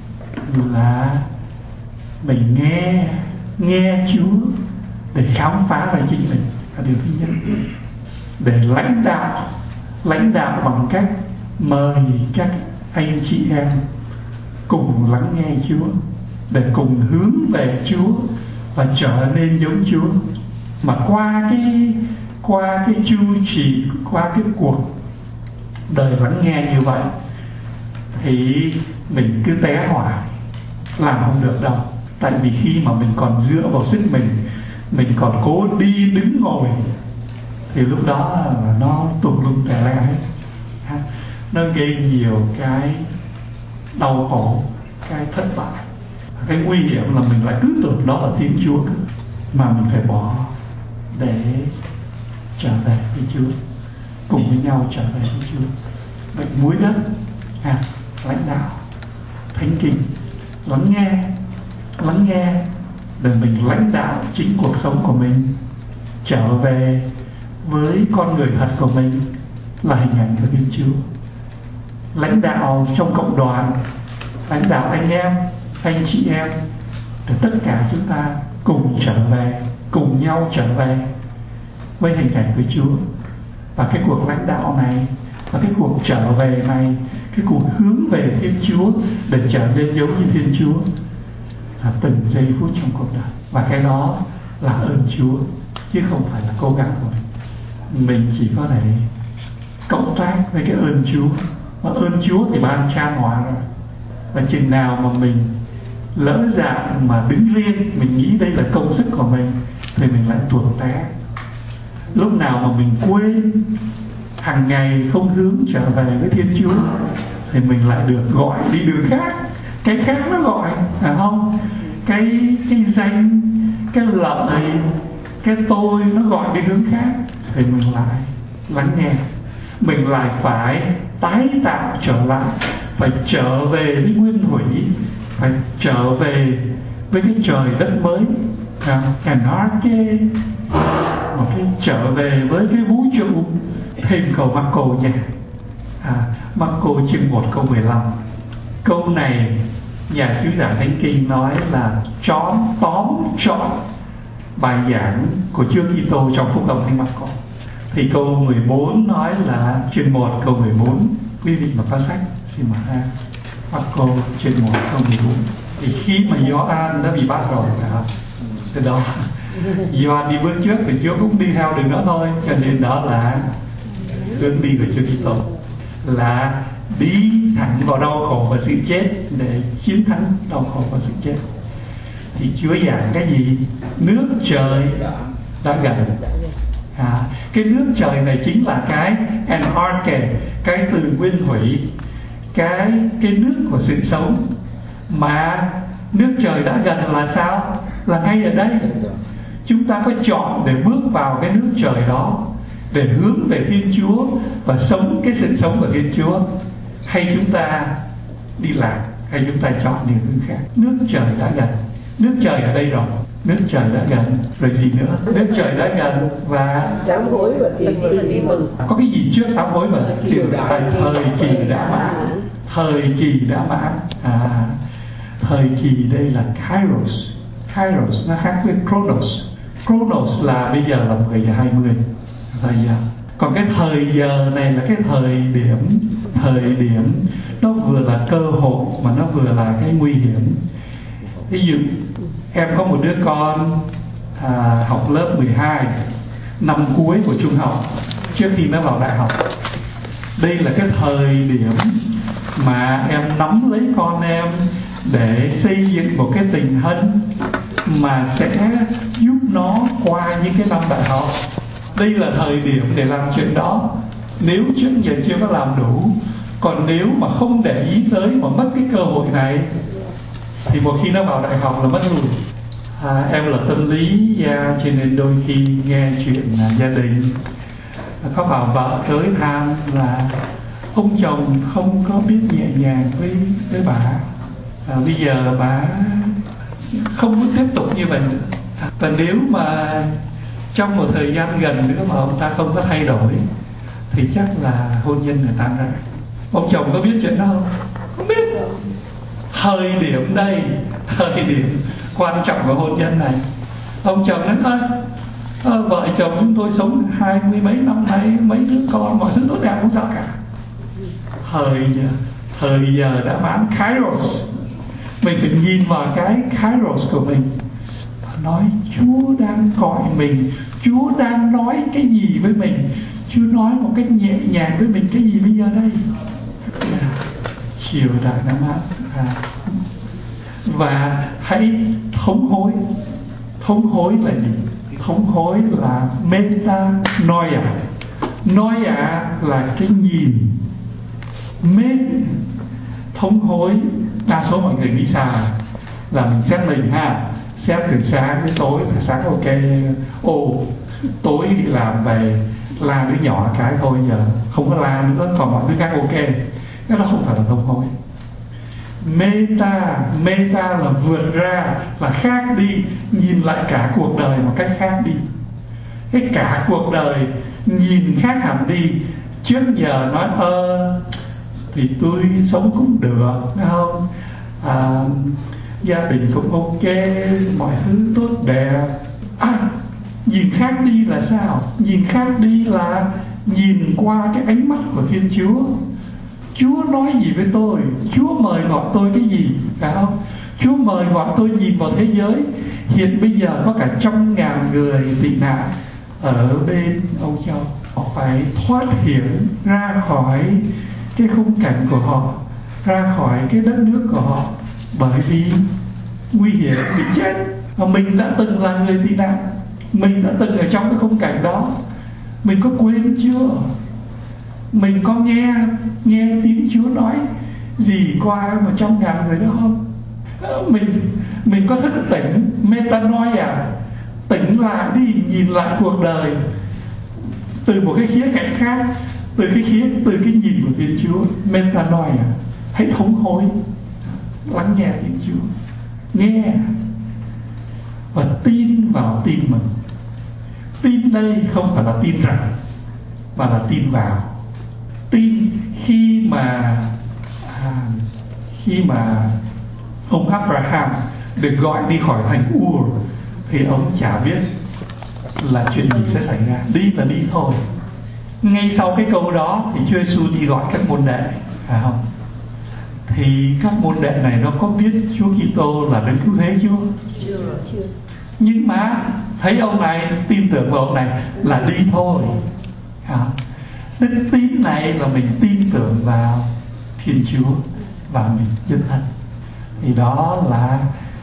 là mình nghe Chúa để khám phá về chính mình là điều thứ nhất. Để lãnh đạo bằng cách mời các anh chị em cùng lắng nghe Chúa, để cùng hướng về Chúa và trở nên giống Chúa. Mà qua cái chu trì, qua cái cuộc đời lắng nghe như vậy thì mình cứ té hoài, làm không được đâu. Tại vì khi mà mình còn dựa vào sức mình còn cố đi đứng ngồi, thì lúc đó là nó tùm lum tè le hết. Nó gây nhiều cái đau khổ, cái thất bại. Cái nguy hiểm là mình lại cứ tưởng đó là Thiên Chúa, mà mình phải bỏ để trở về với Chúa, cùng với nhau trở về với Chúa. Vậy muối đất, lãnh đạo, thánh kinh, lắng nghe để mình lãnh đạo chính cuộc sống của mình, trở về với con người thật của mình là hình ảnh của Thiên Chúa. Lãnh đạo trong cộng đoàn, lãnh đạo anh em, anh chị em, để tất cả chúng ta cùng trở về, cùng nhau trở về với hình ảnh của Chúa. Và cái cuộc lãnh đạo này, và cái cuộc trở về này, cái cuộc hướng về Thiên Chúa để trở nên giống như Thiên Chúa là từng giây phút trong cuộc đời. Và cái đó là ơn Chúa, chứ không phải là cố gắng của mình. Mình chỉ có thể cộng tác với cái ơn Chúa. Và ơn Chúa thì ban chan hòa rồi. Và chừng nào mà mình lỡ dạng mà đứng riêng, mình nghĩ đây là công sức của mình, thì mình lại tuột té. Lúc nào mà mình quên hàng ngày không hướng trở về với Thiên Chúa, thì mình lại được gọi đi đường khác. Cái khác nó gọi, phải không? Cái danh, cái lợi, cái tôi nó gọi đi hướng khác, thì mình lại lắng nghe. Mình lại phải tái tạo trở lại, phải trở về với nguyên thủy, phải trở về với cái trời đất mới, một cái trở về với cái vũ trụ. Thêm câu Marco nha, Marco chương 1 câu 15. Câu này nhà chú giảng Thánh Kinh nói là tóm chọn bài giảng của Chúa Kitô trong Phúc Âm Thánh Marco. Thì câu 14 nói là chương 1 câu 14. Quý vị mà có sách xin mở ra Marco chương 1 câu 14. Thì khi mà Gioan đã bị bắt rồi, từ đó Gioan đi bước trước thì Chúa cũng đi theo đường đó thôi. Cho nên đó là hướng đi của Chúa Kitô, là đi thẳng vào đau khổ và sự chết để chiến thắng đau khổ và sự chết. Thì Chúa giảng cái gì? Nước trời đã gần. Cái nước trời này chính là cái anarche, cái từ nguyên thủy, cái nước của sự sống. Mà nước trời đã gần là sao? Là ngay ở đây. Chúng ta có chọn để bước vào cái nước trời đó, để hướng về Thiên Chúa và sống cái sự sống của Thiên Chúa, hay chúng ta đi lạc, hay chúng ta chọn điều hướng khác. Nước trời đã gần. Nước trời ở đây rồi. nước trời đã gần, rồi gì nữa? Nước trời đã gần và sám hối và tin mừng. Có cái gì trước sám hối mà thời kỳ đã mãn. Thời kỳ đã mãn. Thời kỳ đây là Kairos. Kairos nó khác với Chronos. Chronos là bây giờ là 10 giờ 20 thời giờ. Còn cái thời giờ này là cái thời điểm nó vừa là cơ hội mà nó vừa là cái nguy hiểm. Ví dụ em có một đứa con học lớp 12, năm cuối của trung học, trước khi nó vào đại học. Đây là cái thời điểm mà em nắm lấy con em để xây dựng một cái tình thân mà sẽ giúp nó qua những cái năm đại học. Đây là thời điểm để làm chuyện đó. Nếu trước giờ chưa có làm đủ, còn nếu mà không để ý tới mà mất cái cơ hội này thì một khi nó vào đại học là mất luôn. Em là tâm lý gia, cho nên đôi khi nghe chuyện gia đình có bảo vợ tới than là ông chồng không có biết nhẹ nhàng với bà. Bây giờ bà không có tiếp tục như vậy nữa. Và nếu mà trong một thời gian gần nữa mà ông ta không có thay đổi thì chắc là hôn nhân người ta ra. Ông chồng có biết chuyện đó không? Không biết. Thời điểm đây, thời điểm quan trọng của hôn nhân này. Ông chồng nói thôi, vợ chồng chúng tôi sống 20 mấy năm nay, mấy đứa con mọi thứ tốt đẹp không sao cả. Thời giờ đã mãn. Kairos. Mình phải nhìn vào cái Kairos của mình, nói Chúa đang gọi mình, Chúa đang nói cái gì với mình, Chúa nói một cách nhẹ nhàng với mình cái gì bây giờ đây. Chiều đại đã mãn. Và hãy thống hối. Thống hối là gì? Thống hối là metanoia. Noia là cái nhìn. Thống hối, đa số mọi người nghĩ sao là mình xét mình xét từ sáng đến tối. Sáng ok, tối đi làm về la đứa nhỏ cái thôi, giờ không có la nữa, còn mọi thứ khác ok. Cái đó không phải là thống hối. Meta là vượt ra, là khác đi, nhìn lại cả cuộc đời một cách khác đi. Cái cả cuộc đời nhìn khác hẳn đi. Trước giờ nói thì tôi sống cũng được, phải không? Gia đình cũng ok, mọi thứ tốt đẹp. Nhìn khác đi là sao? Nhìn khác đi là nhìn qua cái ánh mắt của Thiên Chúa. Chúa nói gì với tôi? Chúa mời gọi tôi cái gì? Phải không? Chúa mời gọi tôi nhìn vào thế giới. Hiện bây giờ có cả 100.000 người tị nạn ở bên Âu Châu. Họ phải thoát hiểm ra khỏi cái khung cảnh của họ, ra khỏi cái đất nước của họ, bởi vì nguy hiểm bị chết. Và mình đã từng là người tị nạn, mình đã từng ở trong cái khung cảnh đó. Mình có quên chưa? Mình có nghe tiếng Chúa nói gì qua 100.000 người đó không? Mình có thức tỉnh, metanoia, tỉnh lại đi, nhìn lại cuộc đời từ một cái khía cạnh khác, từ cái nhìn của Thiên Chúa. Metanoia, hãy thống hối, lắng nghe Thiên Chúa, nghe và tin vào tin mừng. Tin đây không phải là tin rằng, mà là tin vào. Tin khi mà ông Abraham được gọi đi khỏi thành Ur thì ông chả biết là chuyện gì sẽ xảy ra, đi là đi thôi. Ngay sau cái câu đó thì Chúa Giêsu đi gọi các môn đệ, phải không? Thì các môn đệ này nó có biết Chúa Kitô là Đấng Cứu Thế chưa? Chưa. Nhưng mà thấy ông này, tin tưởng vào ông này là đi thôi. Đức tin này là mình tin tưởng vào Thiên Chúa và mình chân thật. Thì đó là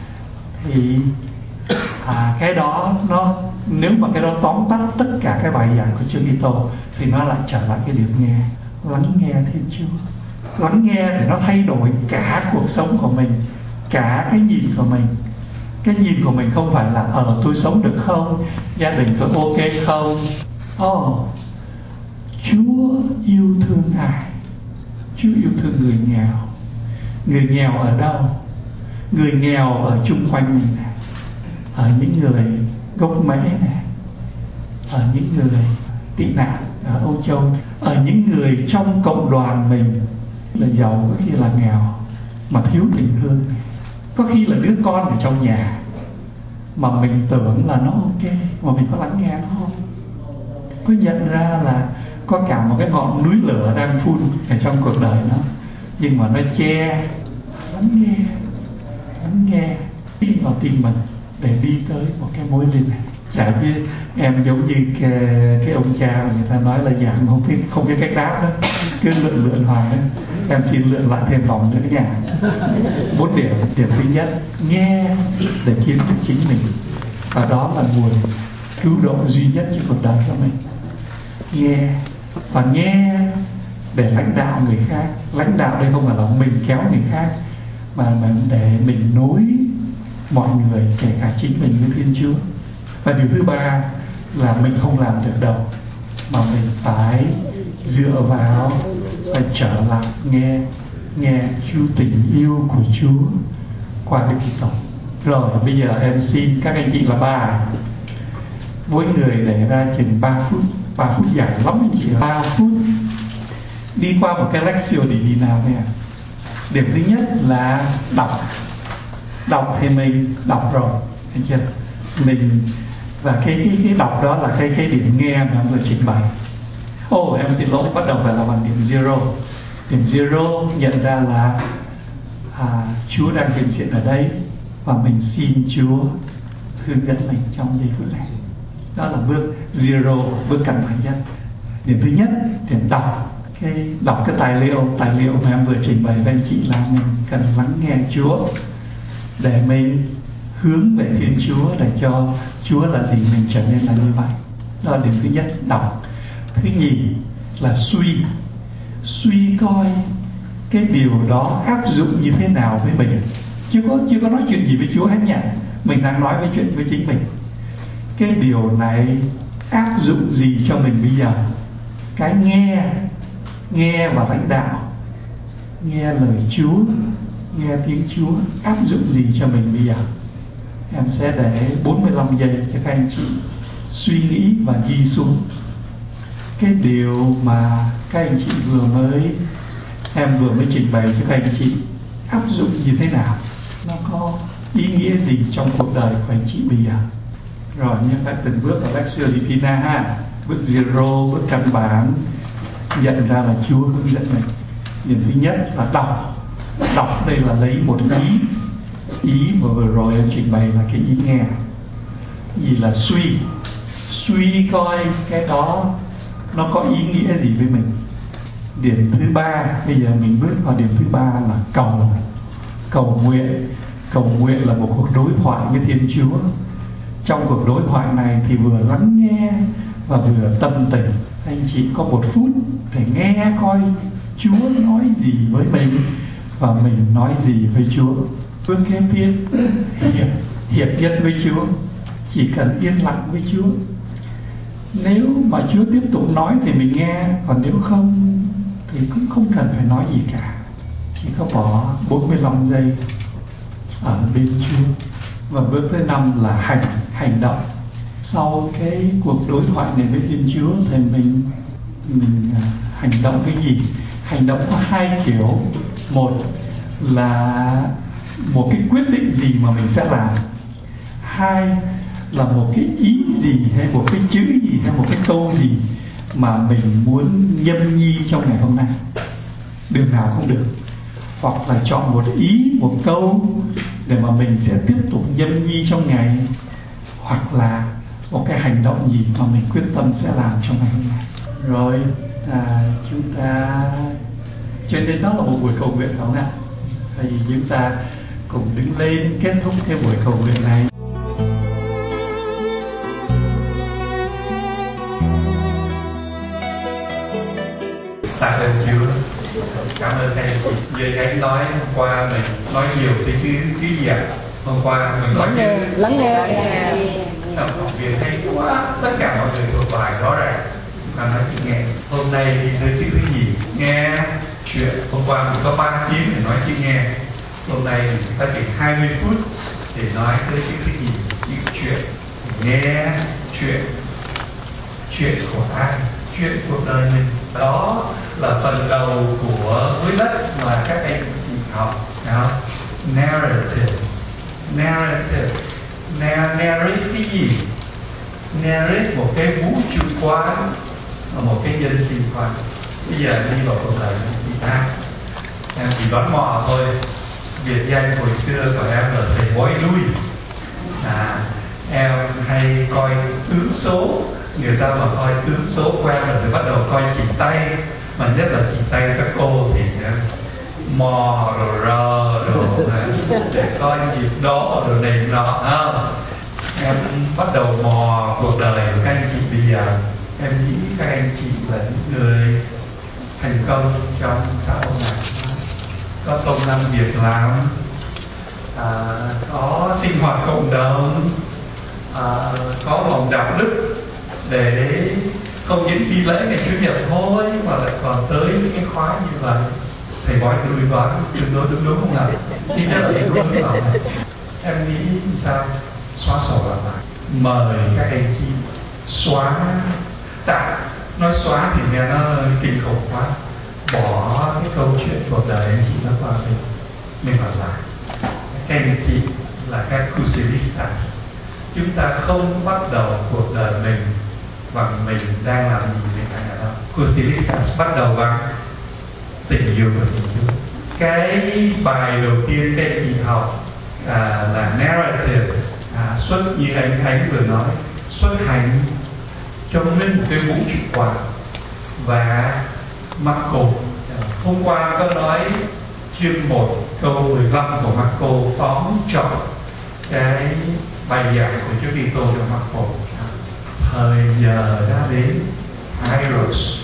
cái đó nó, nếu mà cái đó tóm tắt tất cả cái bài giảng của Chúa Kitô thì nó lại trở lại cái điểm nghe, lắng nghe Thiên Chúa, lắng nghe để nó thay đổi cả cuộc sống của mình, cả cái nhìn của mình. Cái nhìn của mình không phải là tôi sống được không, gia đình tôi ok không. Chúa yêu thương ai? Chúa yêu thương người nghèo. Người nghèo ở đâu? Người nghèo ở chung quanh mình này. ở những người gốc Mễ này, ở những người tị nạn ở Âu Châu, ở những người trong cộng đoàn mình là giàu, có khi là nghèo mà thiếu tình thương, có khi là đứa con ở trong nhà mà mình tưởng là nó ok, mà mình có lắng nghe nó không, có nhận ra là có cả một cái ngọn núi lửa đang phun ở trong cuộc đời nó, nhưng mà nó che. Lắng nghe tin vào tim mình để đi tới một cái mối liên hệ. Chả biết em giống như cái ông cha mà người ta nói là giảng không biết cách đáp đó, cứ lượn hoài đó. Em xin lượn lại thêm vòng nữa nha. 4 điểm. Điểm thứ nhất, nghe để kiến thức chính mình, và đó là nguồn cứu độ duy nhất cho cuộc đời của mình. Nghe, và nghe để lãnh đạo người khác. Lãnh đạo đây không phải là mình kéo người khác, mà để mình nối mọi người, kể cả chính mình với Thiên Chúa. Và điều thứ ba là mình không làm được đâu, mà mình phải dựa vào và trở lại nghe Chúa, tình yêu của Chúa qua Đức Kitô. Rồi bây giờ em xin các anh chị là 3, mỗi người để ra chừng 3 phút. 3 phút dài lắm anh chị. 3 phút đi qua một cái lectio divina này. Điểm thứ nhất là đọc thì mình đọc rồi, thấy chưa? Mình và cái đọc đó là cái điểm nghe mà em vừa trình bày. Em xin lỗi, bắt đầu phải là bằng điểm zero. Điểm zero nhận ra là Chúa đang hiện diện ở đây, và mình xin Chúa hướng dẫn mình trong giây phút này. Đó là bước zero, bước căn bản nhất. Điểm thứ nhất, điểm đọc cái tài liệu mà em vừa trình bày với anh chị, là mình cần lắng nghe Chúa để mình hướng về Thiên Chúa, để cho Chúa là gì mình trở nên là như vậy. Đó là điểm thứ nhất, đọc. Thứ nhì là suy coi cái điều đó áp dụng như thế nào với mình. Chưa có nói chuyện gì với Chúa hết nha, mình đang nói với chuyện với chính mình. Cái điều này áp dụng gì cho mình bây giờ? Cái nghe và lãnh đạo, nghe lời Chúa, nghe tiếng Chúa áp dụng gì cho mình bây giờ? Em sẽ để 45 giây cho các anh chị suy nghĩ và ghi xuống cái điều mà các anh chị em vừa mới trình bày cho các anh chị áp dụng như thế nào, nó có ý nghĩa gì trong cuộc đời của anh chị bây giờ. Rồi nhưng đã từng bước ở lectio divina ha. Bước zero, bước căn bản, nhận ra là Chúa hướng dẫn mình. Điểm thứ nhất là đọc đây là lấy một ý mà vừa rồi em trình bày là cái ý nghe. Gì là suy coi cái đó nó có ý nghĩa gì với mình. Điểm thứ ba, bây giờ mình bước vào điểm thứ ba là cầu nguyện là một cuộc đối thoại với Thiên Chúa. Trong cuộc đối thoại này thì vừa lắng nghe và vừa tâm tình. Anh chị có 1 phút để nghe coi Chúa nói gì với mình và mình nói gì với Chúa. Bước kế tiếp, hiệp nhất với Chúa. Chỉ cần yên lặng với Chúa. Nếu mà Chúa tiếp tục nói thì mình nghe, còn nếu không thì cũng không cần phải nói gì cả. Chỉ có bỏ 45 giây ở bên Chúa. Và bước thứ 5 là hành động. Sau cái cuộc đối thoại này với Thiên Chúa thì mình hành động cái gì? Hành động có 2 kiểu. Một là một cái quyết định gì mà mình sẽ làm. 2 là một cái ý gì, hay một cái chữ gì, hay một cái câu gì mà mình muốn nhâm nhi trong ngày hôm nay. Đường nào cũng được. Hoặc là chọn một ý, một câu để mà mình sẽ tiếp tục nhâm nhi trong ngày. Hoặc là một cái hành động gì mà mình quyết tâm sẽ làm trong ngày hôm nay. Rồi chúng ta, cho nên đó là một buổi cầu nguyện, phải không ạ? Thì chúng ta cùng đứng lên kết thúc cái buổi cầu nguyện này. Tạ ơn Chúa, cảm ơn thầy. Như anh nói hôm qua mình nói nhiều cái chứ gì ạ? Hôm qua mình nói lắng nghe. Học viên hay quá, tất cả mọi người thuộc bài rõ ràng, mà nói chuyện nghe. Hôm nay đi tới chữ thứ gì? Nghe chuyện. Hôm qua mình có 3 tiếng để nói chuyện nghe. Hôm nay mình phải chỉ 20 phút để nói tới chữ thứ gì? những chuyện, nghe chuyện của ai, chuyện cuộc đời mình. Đó là phần đầu của Dưới Đất mà các anh chị học. Đó. Narrative. Narrate cái gì? Narrate một cái vũ trụ quan, một cái nhân sinh quan. Bây giờ đi vào cuộc đời của chị ta. Em chỉ đoán mò thôi. Biệt danh hồi xưa của em là thầy bói lui. Em hay coi tướng số. Người ta mà coi tướng số quen rồi thì bắt đầu coi chỉ tay. Mà nhất là chỉ tay các cô thì mò rồi rờ rồi để coi nhịp độ rồi này nọ không. Em bắt đầu mò cuộc đời của các anh chị bây giờ. Em nghĩ các anh chị là những người thành công trong xã hội này, có công ăn việc làm, có sinh hoạt cộng đồng, có lòng đạo đức để không những đi lễ ngày Chủ nhật thôi mà lại còn tới những cái khóa như vậy. Thầy bói tôi đoán tương đối đúng không ạ? Thì chắc là đúng không ạ? Em nghĩ sao? Xóa sổ làm lại. Mời các anh chị xóa. Nói xóa thì nghe nó kinh khủng quá. Bỏ cái câu chuyện cuộc đời anh chị nó vào đây. Mình làm lại. Các anh chị là các Kusilistas. Chúng ta không bắt đầu cuộc đời mình bằng mình đang làm gì với cả nhà đâu. Kusilistas bắt đầu bằng tình yêu và tình yêu. Cái bài đầu tiên các anh chị học là narrative, xuất như anh vừa nói, xuất hành trong nên một cái vũ trụ quan. Và Marco hôm qua có nói chương 1 câu 15 của Marco tóm trọn cái bài giảng của Chúa Kitô trong Marco. Thời giờ đã đến, Kairos.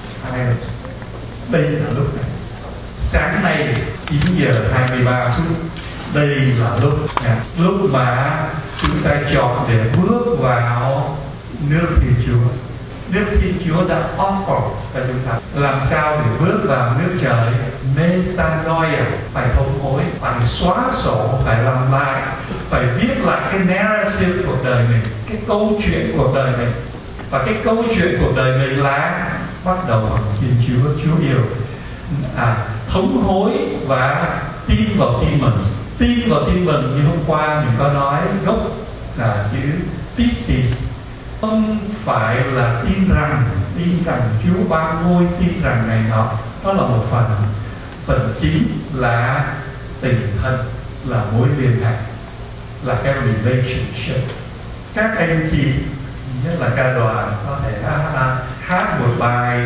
Đây là lúc này. Sáng nay 9 giờ 23 phút. Đây là lúc mà chúng ta chọn để bước vào nước Thiên Chúa. Nước Thiên Chúa đã offer cho chúng ta làm sao để bước vào nước trời. Metanoia, phải thống hối, phải xóa sổ, phải làm lại, phải viết lại cái narrative cuộc đời mình, cái câu chuyện cuộc đời mình. Và cái câu chuyện cuộc đời mình là bắt đầu bằng Thiên Chúa, Chúa yêu. Thống hối và tin vào tin mừng. Tin vào tin mừng như hôm qua mình có nói, gốc là chữ pistis. Không phải là tin rằng Chúa ban ngôi, tin rằng này nọ. Đó là một phần. Phần chính là tình thân, là mối liên hệ, là cái relationship. Các anh chị, nhất là ca đoàn, có thể hát một bài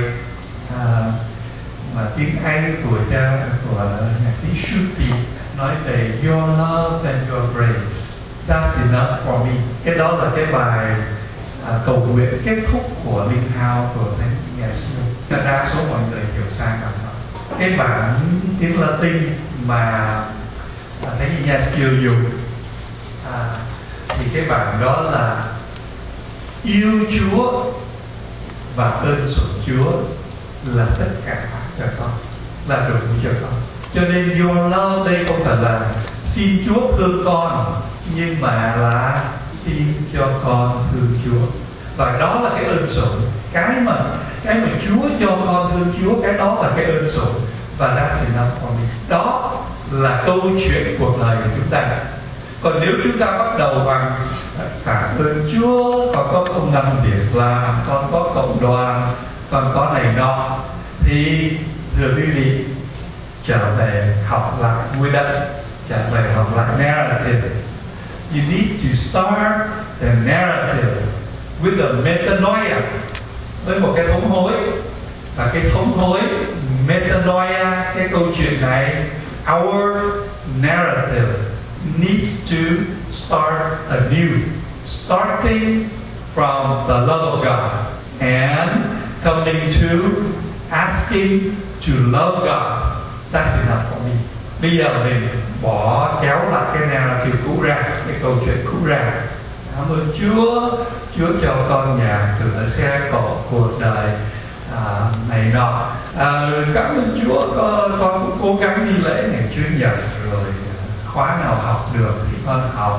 mà tiếng Anh của nhạc sĩ Shruti nói về Your love and your grace, that's enough for me. Cái đó là cái bài cầu nguyện kết thúc của Linh Hao của Thánh Ignacio. Đa số mọi người hiểu sai rằng cái bản tiếng Latin mà Thánh Ignacio dùng thì cái bản đó là yêu Chúa và ơn sủng Chúa là tất cả cho con, là đủ cho con. Cho nên your love đây không phải là xin Chúa thương con, nhưng mà là xin cho con thương Chúa. Và đó là cái ơn sủng. Cái mà Chúa cho con thương Chúa, cái đó là cái ơn sủng. Và that's enough for me. Đó là câu chuyện cuộc đời của chúng ta. Còn nếu chúng ta bắt đầu bằng cảm ơn Chúa, con có công ăn việc làm, con có cộng đoàn, con có này nọ, thì thưa quý vị, trở về học lại Dưới Đất, trở về học lại narrative. You need to start the narrative with a metanoia, với một cái thống hối. Và cái thống hối, metanoia, cái câu chuyện này, our narrative needs to start anew, starting from the love of God and coming to asking to love God. That's enough for me. Bây giờ mình bỏ kéo lại cái narrative cũ ra, cái câu chuyện cũ ra. Cảm ơn Chúa, Chúa cho con nhà cửa xe cộ cuộc đời này nọ. Cảm ơn Chúa, con cũng cố gắng đi lễ ngày Chủ nhật, rồi khóa nào học được thì con học,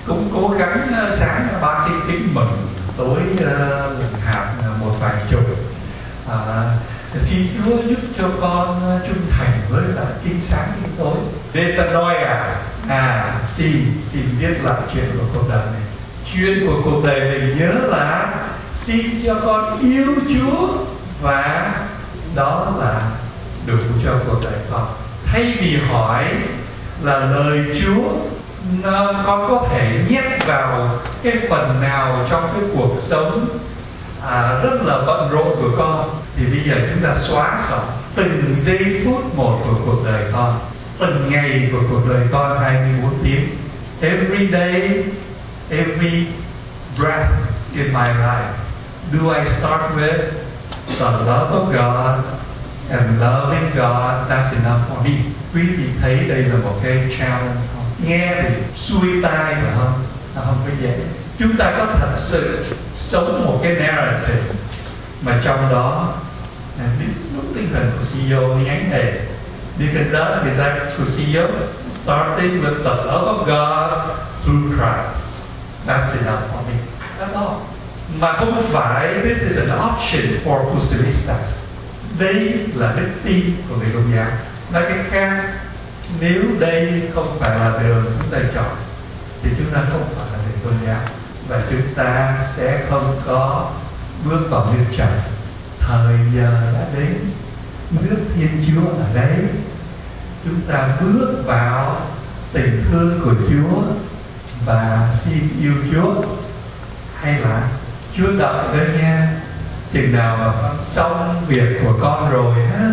cũng cố gắng sáng 3 cái kính mừng, tối hạt một vài chục. Xin Chúa giúp cho con trung thành với lại kinh sáng kinh tối. Metanoia, xin viết lại chuyện của cuộc đời này. Chuyện của cuộc đời mình nhớ là xin cho con yêu Chúa, và đó là đủ cho cuộc đời con. Thay vì hỏi là lời Chúa con có thể nhét vào cái phần nào trong cái cuộc sống rất là bận rộn của con, thì bây giờ chúng ta xóa sổ từng giây phút một của cuộc đời con, từng ngày của cuộc đời con 24 tiếng. Every day, every breath in my life, do I start with the love of God and loving God? That's enough for me. Quý vị thấy đây là một cái challenge không? Nghe thì xuôi tai mà không có dễ. Chúng ta có thật sự sống một cái narrative mà trong đó đúng tinh thần của CEO nhắn đề đi kênh đó thì ra của CEO starting with the love of God through Christ. That's enough for me. That's all. Mà không phải this is an option for Pusilistas. Đây là đức tin của người Công giáo. Nói cách khác, nếu đây không phải là đường chúng ta chọn thì chúng ta không phải là người Công giáo, và chúng ta sẽ không có bước vào nước trời. Thời giờ đã đến, nước Thiên Chúa ở đấy, chúng ta bước vào tình thương của Chúa và xin yêu Chúa, hay là Chúa đợi đó nha, chừng nào mà con xong việc của con rồi á,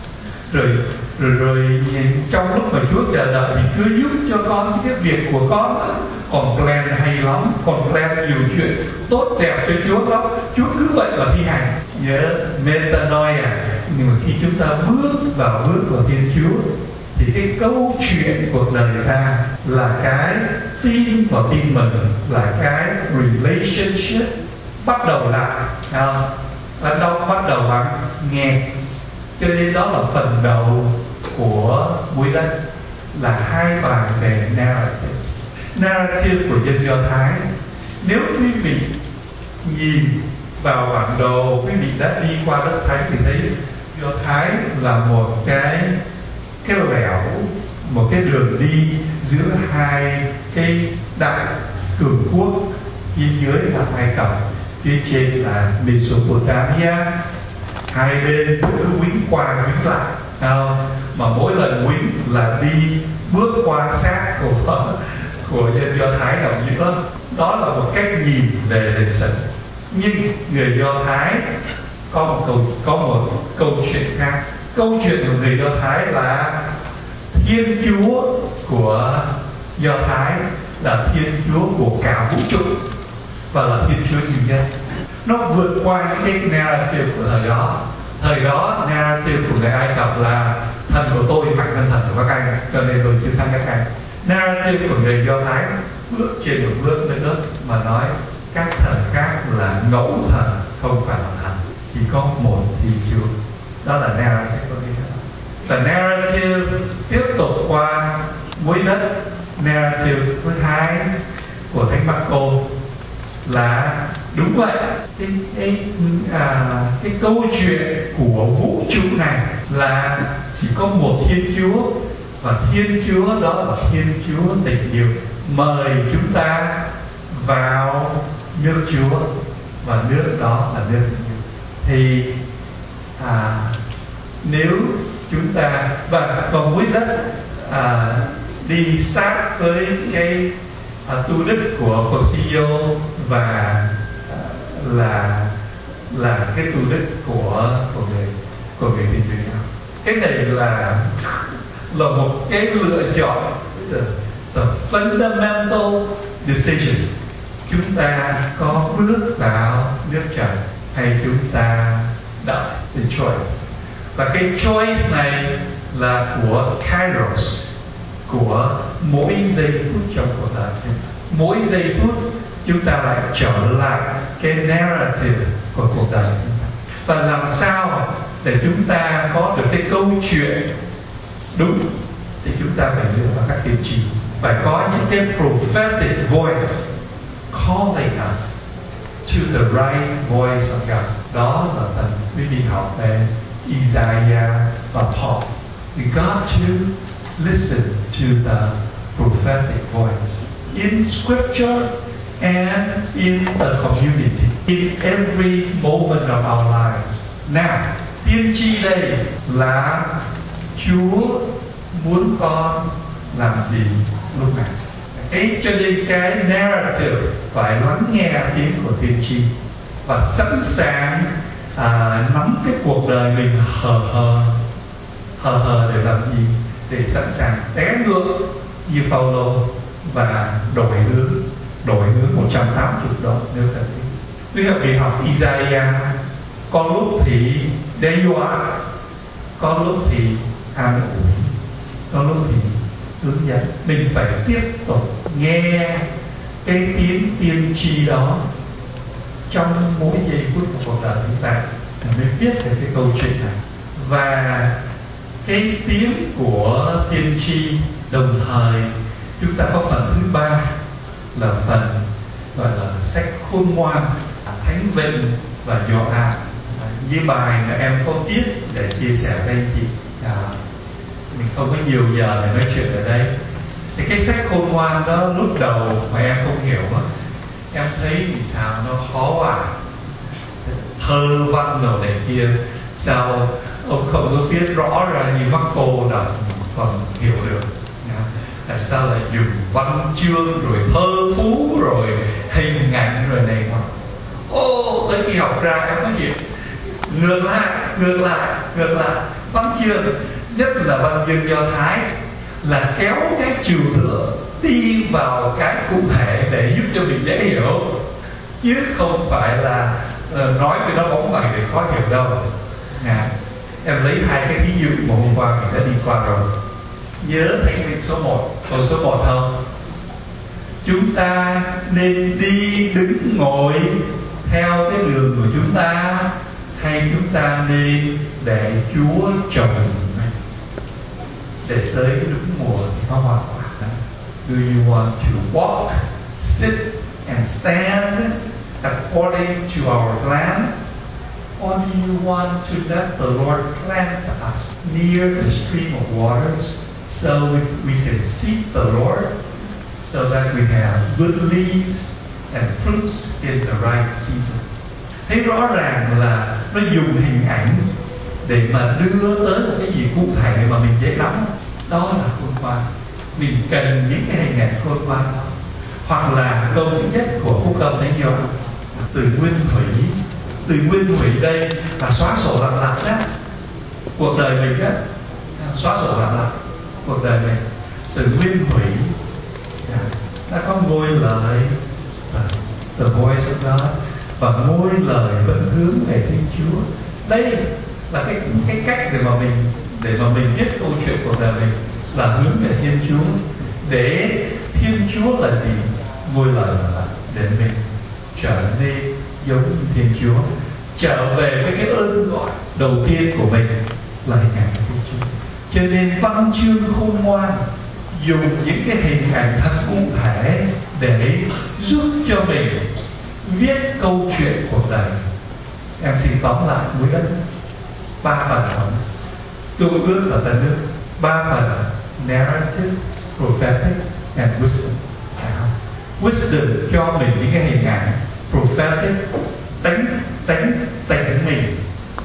rồi trong lúc mà Chúa chờ đợi thì Chúa giúp cho con cái việc của con còn plan hay lắm, còn plan nhiều chuyện tốt đẹp cho Chúa lắm, Chúa cứ vậy mà thi hành. Nhớ metanoia. Nhưng mà khi chúng ta bước vào Thiên Chúa thì cái câu chuyện cuộc đời ta là cái tin vào tin mừng, là cái relationship bắt đầu lại. Bắt đầu bằng nghe. Cho nên đó là phần đầu của buổi đất, là 2 bài về narrative. Narrative của dân Do Thái. Nếu quý vị nhìn vào bản đồ, quý vị đã đi qua đất Thánh thì thấy Do Thái là một cái lẻo, một cái đường đi giữa 2 cái đại cường quốc. Phía dưới là Ai Cập, phía trên là Mesopotamia. 2 bên cứ quýnh qua quýnh lại, mà mỗi lần quýnh là đi bước qua xác của dân Do Thái đồng như đó. Đó là một cách nhìn về lịch sử. Nhưng người Do Thái có một câu chuyện khác. Câu chuyện của người Do Thái là Thiên Chúa của Do Thái là Thiên Chúa của cả vũ trụ và là Thiên Chúa duy nhất. Nó vượt qua những cái narrative của thời đó. Thời đó narrative của người Ai Cập là thần của tôi mạnh hơn thần của các anh, cho nên tôi chiến thắng các anh. Narrative của người Do Thái bước trên một bước nữa mà nói các thần khác là ngẫu thần, không phải là thần, chỉ có một Thiên Chúa. Đó là narrative của người đó. Và narrative tiếp tục qua muối đất. Narrative thứ 2 của Thánh Marco là đúng vậy, cái câu chuyện của vũ trụ này là chỉ có một Thiên Chúa, và Thiên Chúa đó là Thiên Chúa tình yêu, mời chúng ta vào nước Chúa, và nước đó là nước tình yêu. Thì nếu chúng ta và muối đất đi sát với cái tu đức của Phật-si-ô và là cái tu đức của người Thiên Chúa giáo. Cái này là một cái lựa chọn, the fundamental decision. Chúng ta có bước vào nước trời hay chúng ta đợi, the choice. Và cái choice này là của Kairos, của mỗi giây phút trong cuộc đời. Mỗi giây phút chúng ta lại trở lại cái narrative của cuộc đời chúng ta. Và làm sao để chúng ta có được cái câu chuyện đúng thì chúng ta phải dựa vào các tiên tri. phải có những cái prophetic voice calling us to the right voice of God. Đó là phần quý vị học về Isaiah và Paul. We got to listen to the prophetic voice in Scripture and in the community, in every moment of our lives. Now, tiên tri đây là Chúa muốn con làm gì lúc này. Cho nên cái narrative phải lắng nghe tiếng của tiên tri và sẵn sàng nắm cái cuộc đời mình hờ để làm gì, để sẵn sàng té ngược như Phaolô và đổi hướng 180 độ nếu cần thiết. Quý học Isaiah có lúc thì đe dọa, có lúc thì an ủi, có lúc thì hướng dẫn. Mình phải tiếp tục nghe cái tiếng tiên tri đó trong mỗi giây phút của cuộc đời chúng ta mới viết về cái câu chuyện này. Và cái tiếng của tiên tri đồng thời chúng ta có phần thứ ba là phần gọi là sách khôn ngoan, Thánh Vịnh và Gioan. Với bài mà em có viết để chia sẻ với anh chị, mình không có nhiều giờ để nói chuyện ở đây. Thì cái sách khôn ngoan đó lúc đầu mà em không hiểu á, em thấy thì sao nó khó à, thơ văn đồ này kia, sao ông không có viết rõ ra như Marco là còn hiểu được. Tại sao lại dùng văn chương rồi thơ phú rồi hình ảnh rồi này nọ. Tới khi học ra em có gì ngược lại văn chương, nhất là văn chương Do Thái là kéo cái chiều tượng đi vào cái cụ thể để giúp cho mình dễ hiểu, chứ không phải là nói cho nó bóng bẩy để khó hiểu đâu. Em lấy hai cái ví dụ mà hôm qua mình đã đi qua rồi. Nhớ Thánh Vịnh số 1, câu số 1 không? Chúng ta nên đi đứng ngồi theo cái đường của chúng ta, hay chúng ta nên để Chúa trồng để tới cái đúng mùa thì có hoa quả. Do you want to walk, sit and stand according to our plan, or do you want to let the Lord plant us near the stream of waters so we can seek the Lord, so that we have good leaves and fruits in the right season? Thấy rõ ràng là nó dùng hình ảnh để mà đưa tới một cái gì cụ thể mà mình dễ nắm. Đó là khôn ngoan. Mình cần những cái hình ảnh khôn ngoan đó. Hoặc là câu thứ nhất của Phúc Âm Thánh Gioan, từ nguyên thủy đây là xóa sổ lặp lại đó. Cuộc đời mình đó, xóa sổ lặp lại cuộc đời mình. Từ nguyên thủy đã có ngôi lời, the voice of God, và ngôi lời vẫn hướng về Thiên Chúa. Đây là cái cách để mà mình viết câu chuyện cuộc đời mình, là hướng về Thiên Chúa. Để Thiên Chúa là gì? Ngôi lời là để mình trở nên giống như Thiên Chúa, trở về với cái ơn gọi đầu tiên của mình là hình ảnh của Thiên Chúa. Cho nên văn chương khôn ngoan dùng những cái hình ảnh thật cụ thể để giúp cho mình viết câu chuyện cuộc đời. Em xin tóm lại mỗi đất 3 phần đó. Cương ước và tân ước 3 phần: narrative, prophetic and wisdom. Wisdom cho mình những cái hình ảnh, prophetic tánh mình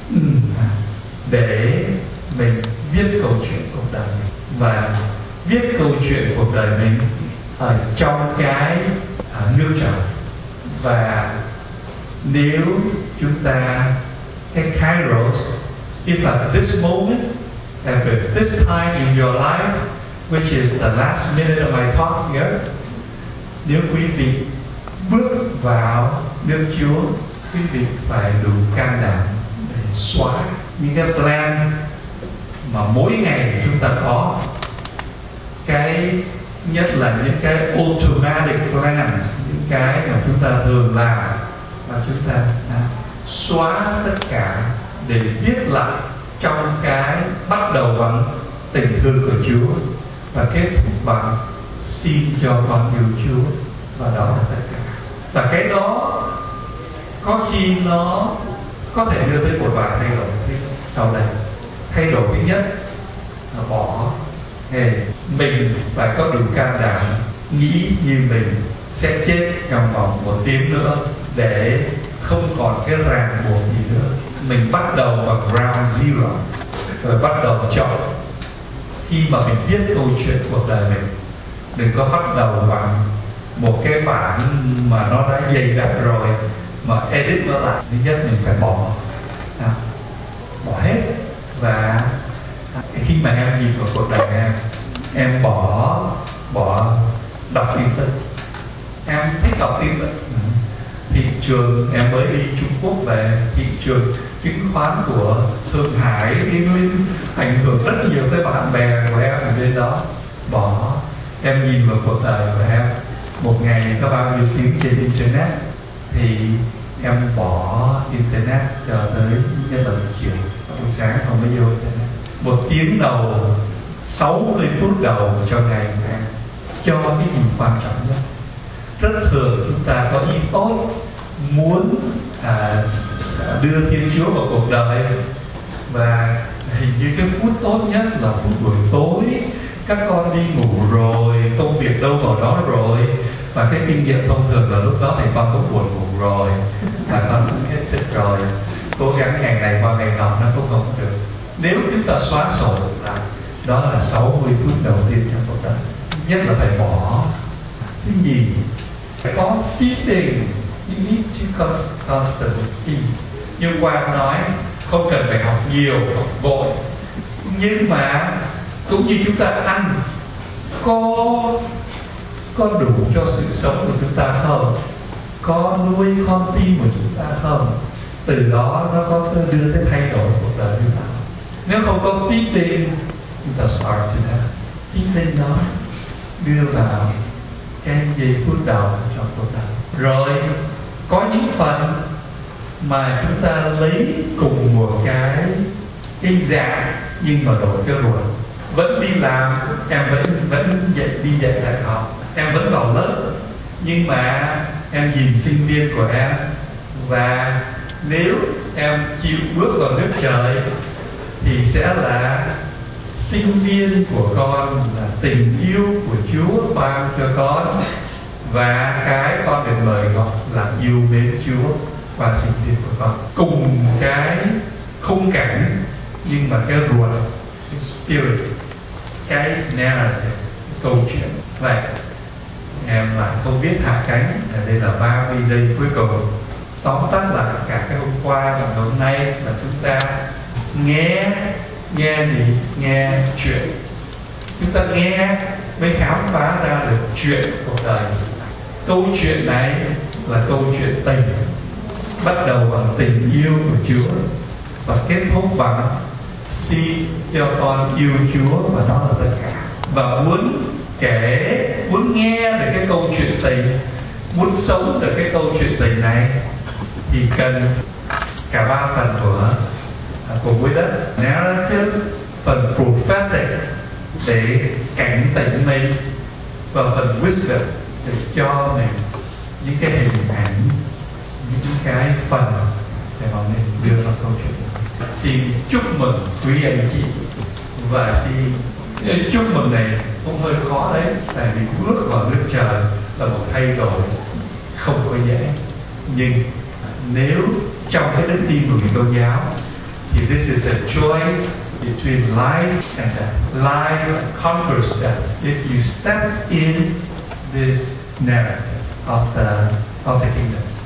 để mình viết câu chuyện cuộc đời mình, và viết câu chuyện cuộc đời mình ở trong cái nước trời. Và nếu chúng ta cái kairos, if at this moment, at this time in your life, which is the last minute of my talk here, nếu quý vị bước vào nước Chúa, quý vị phải đủ can đảm để xóa những cái plan mà mỗi ngày chúng ta có. Cái nhất là những cái automatic plans, những cái mà chúng ta thường làm, và chúng ta xóa tất cả để viết lại trong cái bắt đầu bằng tình thương của Chúa và kết thúc bằng xin cho con yêu Chúa, và đó là tất cả. Và cái đó có khi nó có thể đưa tới một vài thay đổi sau đây. Thay đổi thứ nhất là bỏ nghề. Mình phải có đủ can đảm nghĩ như mình sẽ chết trong vòng 1 tiếng nữa, để không còn cái ràng buộc gì nữa. Mình bắt đầu bằng ground zero, rồi bắt đầu chọn. Khi mà mình viết câu chuyện cuộc đời mình, đừng có bắt đầu bằng một cái bản mà nó đã dày đặc rồi mà edit nó lại. Thứ nhất mình phải bỏ hết. Và khi mà em nhìn vào cuộc đời em bỏ đọc tin tức. Em thích đọc tin tức. Thị trường, em mới đi Trung Quốc về, thị trường chứng khoán của Thượng Hải ảnh hưởng rất nhiều tới bạn bè của em ở bên đó. Bỏ. Em nhìn vào cuộc đời của em, một ngày có bao nhiêu tiếng trên internet, thì em bỏ internet cho tới nhất là chiều, buổi sáng không có vô internet. 1 tiếng đầu, 60 phút đầu cho ngày của em cho cái gì quan trọng nhất. Rất thường chúng ta có ý tốt, muốn đưa Thiên Chúa vào cuộc đời, và hình như cái phút tốt nhất là phút buổi tối, các con đi ngủ rồi, công việc đâu vào đó rồi, và cái kinh nghiệm thông thường là lúc đó thì con cũng buồn ngủ rồi, và con cũng hết sức rồi, cố gắng ngày này qua ngày nọ nó cũng không được. Nếu chúng ta xóa sổ lại, đó là 60 phút đầu tiên trong cuộc đời. Nhất là phải bỏ. Thứ nhì, phải có feeding. You need to constantly eat. Như Quang nói, không cần phải học nhiều, học vội, nhưng mà cũng như chúng ta ăn có đủ cho sự sống của chúng ta không, có nuôi con tim của chúng ta không, từ đó nó có đưa tới thay đổi cuộc đời chúng ta. Nếu không có feeding, chúng ta start to that. Feeding đó đưa vào cái giây phút đầu trong cuộc đời. Rồi có những phần mà chúng ta lấy cùng một cái dạng, nhưng mà đổi cái ruột. Vẫn đi làm, em vẫn đi dạy đại học, em vẫn vào lớp, nhưng mà em nhìn sinh viên của em, và nếu em chịu bước vào nước trời thì sẽ là sinh viên của con, là tình yêu của Chúa ban cho con, và cái con được mời gọi là yêu mến Chúa qua sinh viên của con. Cùng cái khung cảnh, nhưng mà cái ruột, cái spirit, cái narrative, câu chuyện. Vậy em lại không biết hạ cánh. Đây là 30 giây cuối cùng. Tóm tắt lại cả cái hôm qua và hôm nay là chúng ta nghe gì? Nghe chuyện. Chúng ta nghe mới khám phá ra được chuyện cuộc đời. Câu chuyện này là câu chuyện tình, bắt đầu bằng tình yêu của Chúa và kết thúc bằng xin cho con yêu Chúa, và đó là tất cả. Và muốn nghe về cái câu chuyện tình, muốn sống được cái câu chuyện tình này, thì cần cả 3 phần của với đất: narrative, phần prophetic để cảnh tỉnh mình, và phần wisdom để cho mình những cái hình ảnh, những cái phần để mà mình đưa vào câu chuyện. Xin chúc mừng quý anh chị, và xin chúc mừng này cũng hơi khó đấy, tại vì bước vào nước trời là một thay đổi không có dễ. Nhưng nếu trong cái đức tin của người Công giáo thì this is a choice between life and death. Life conquers death if you step in this narrative of the kingdom.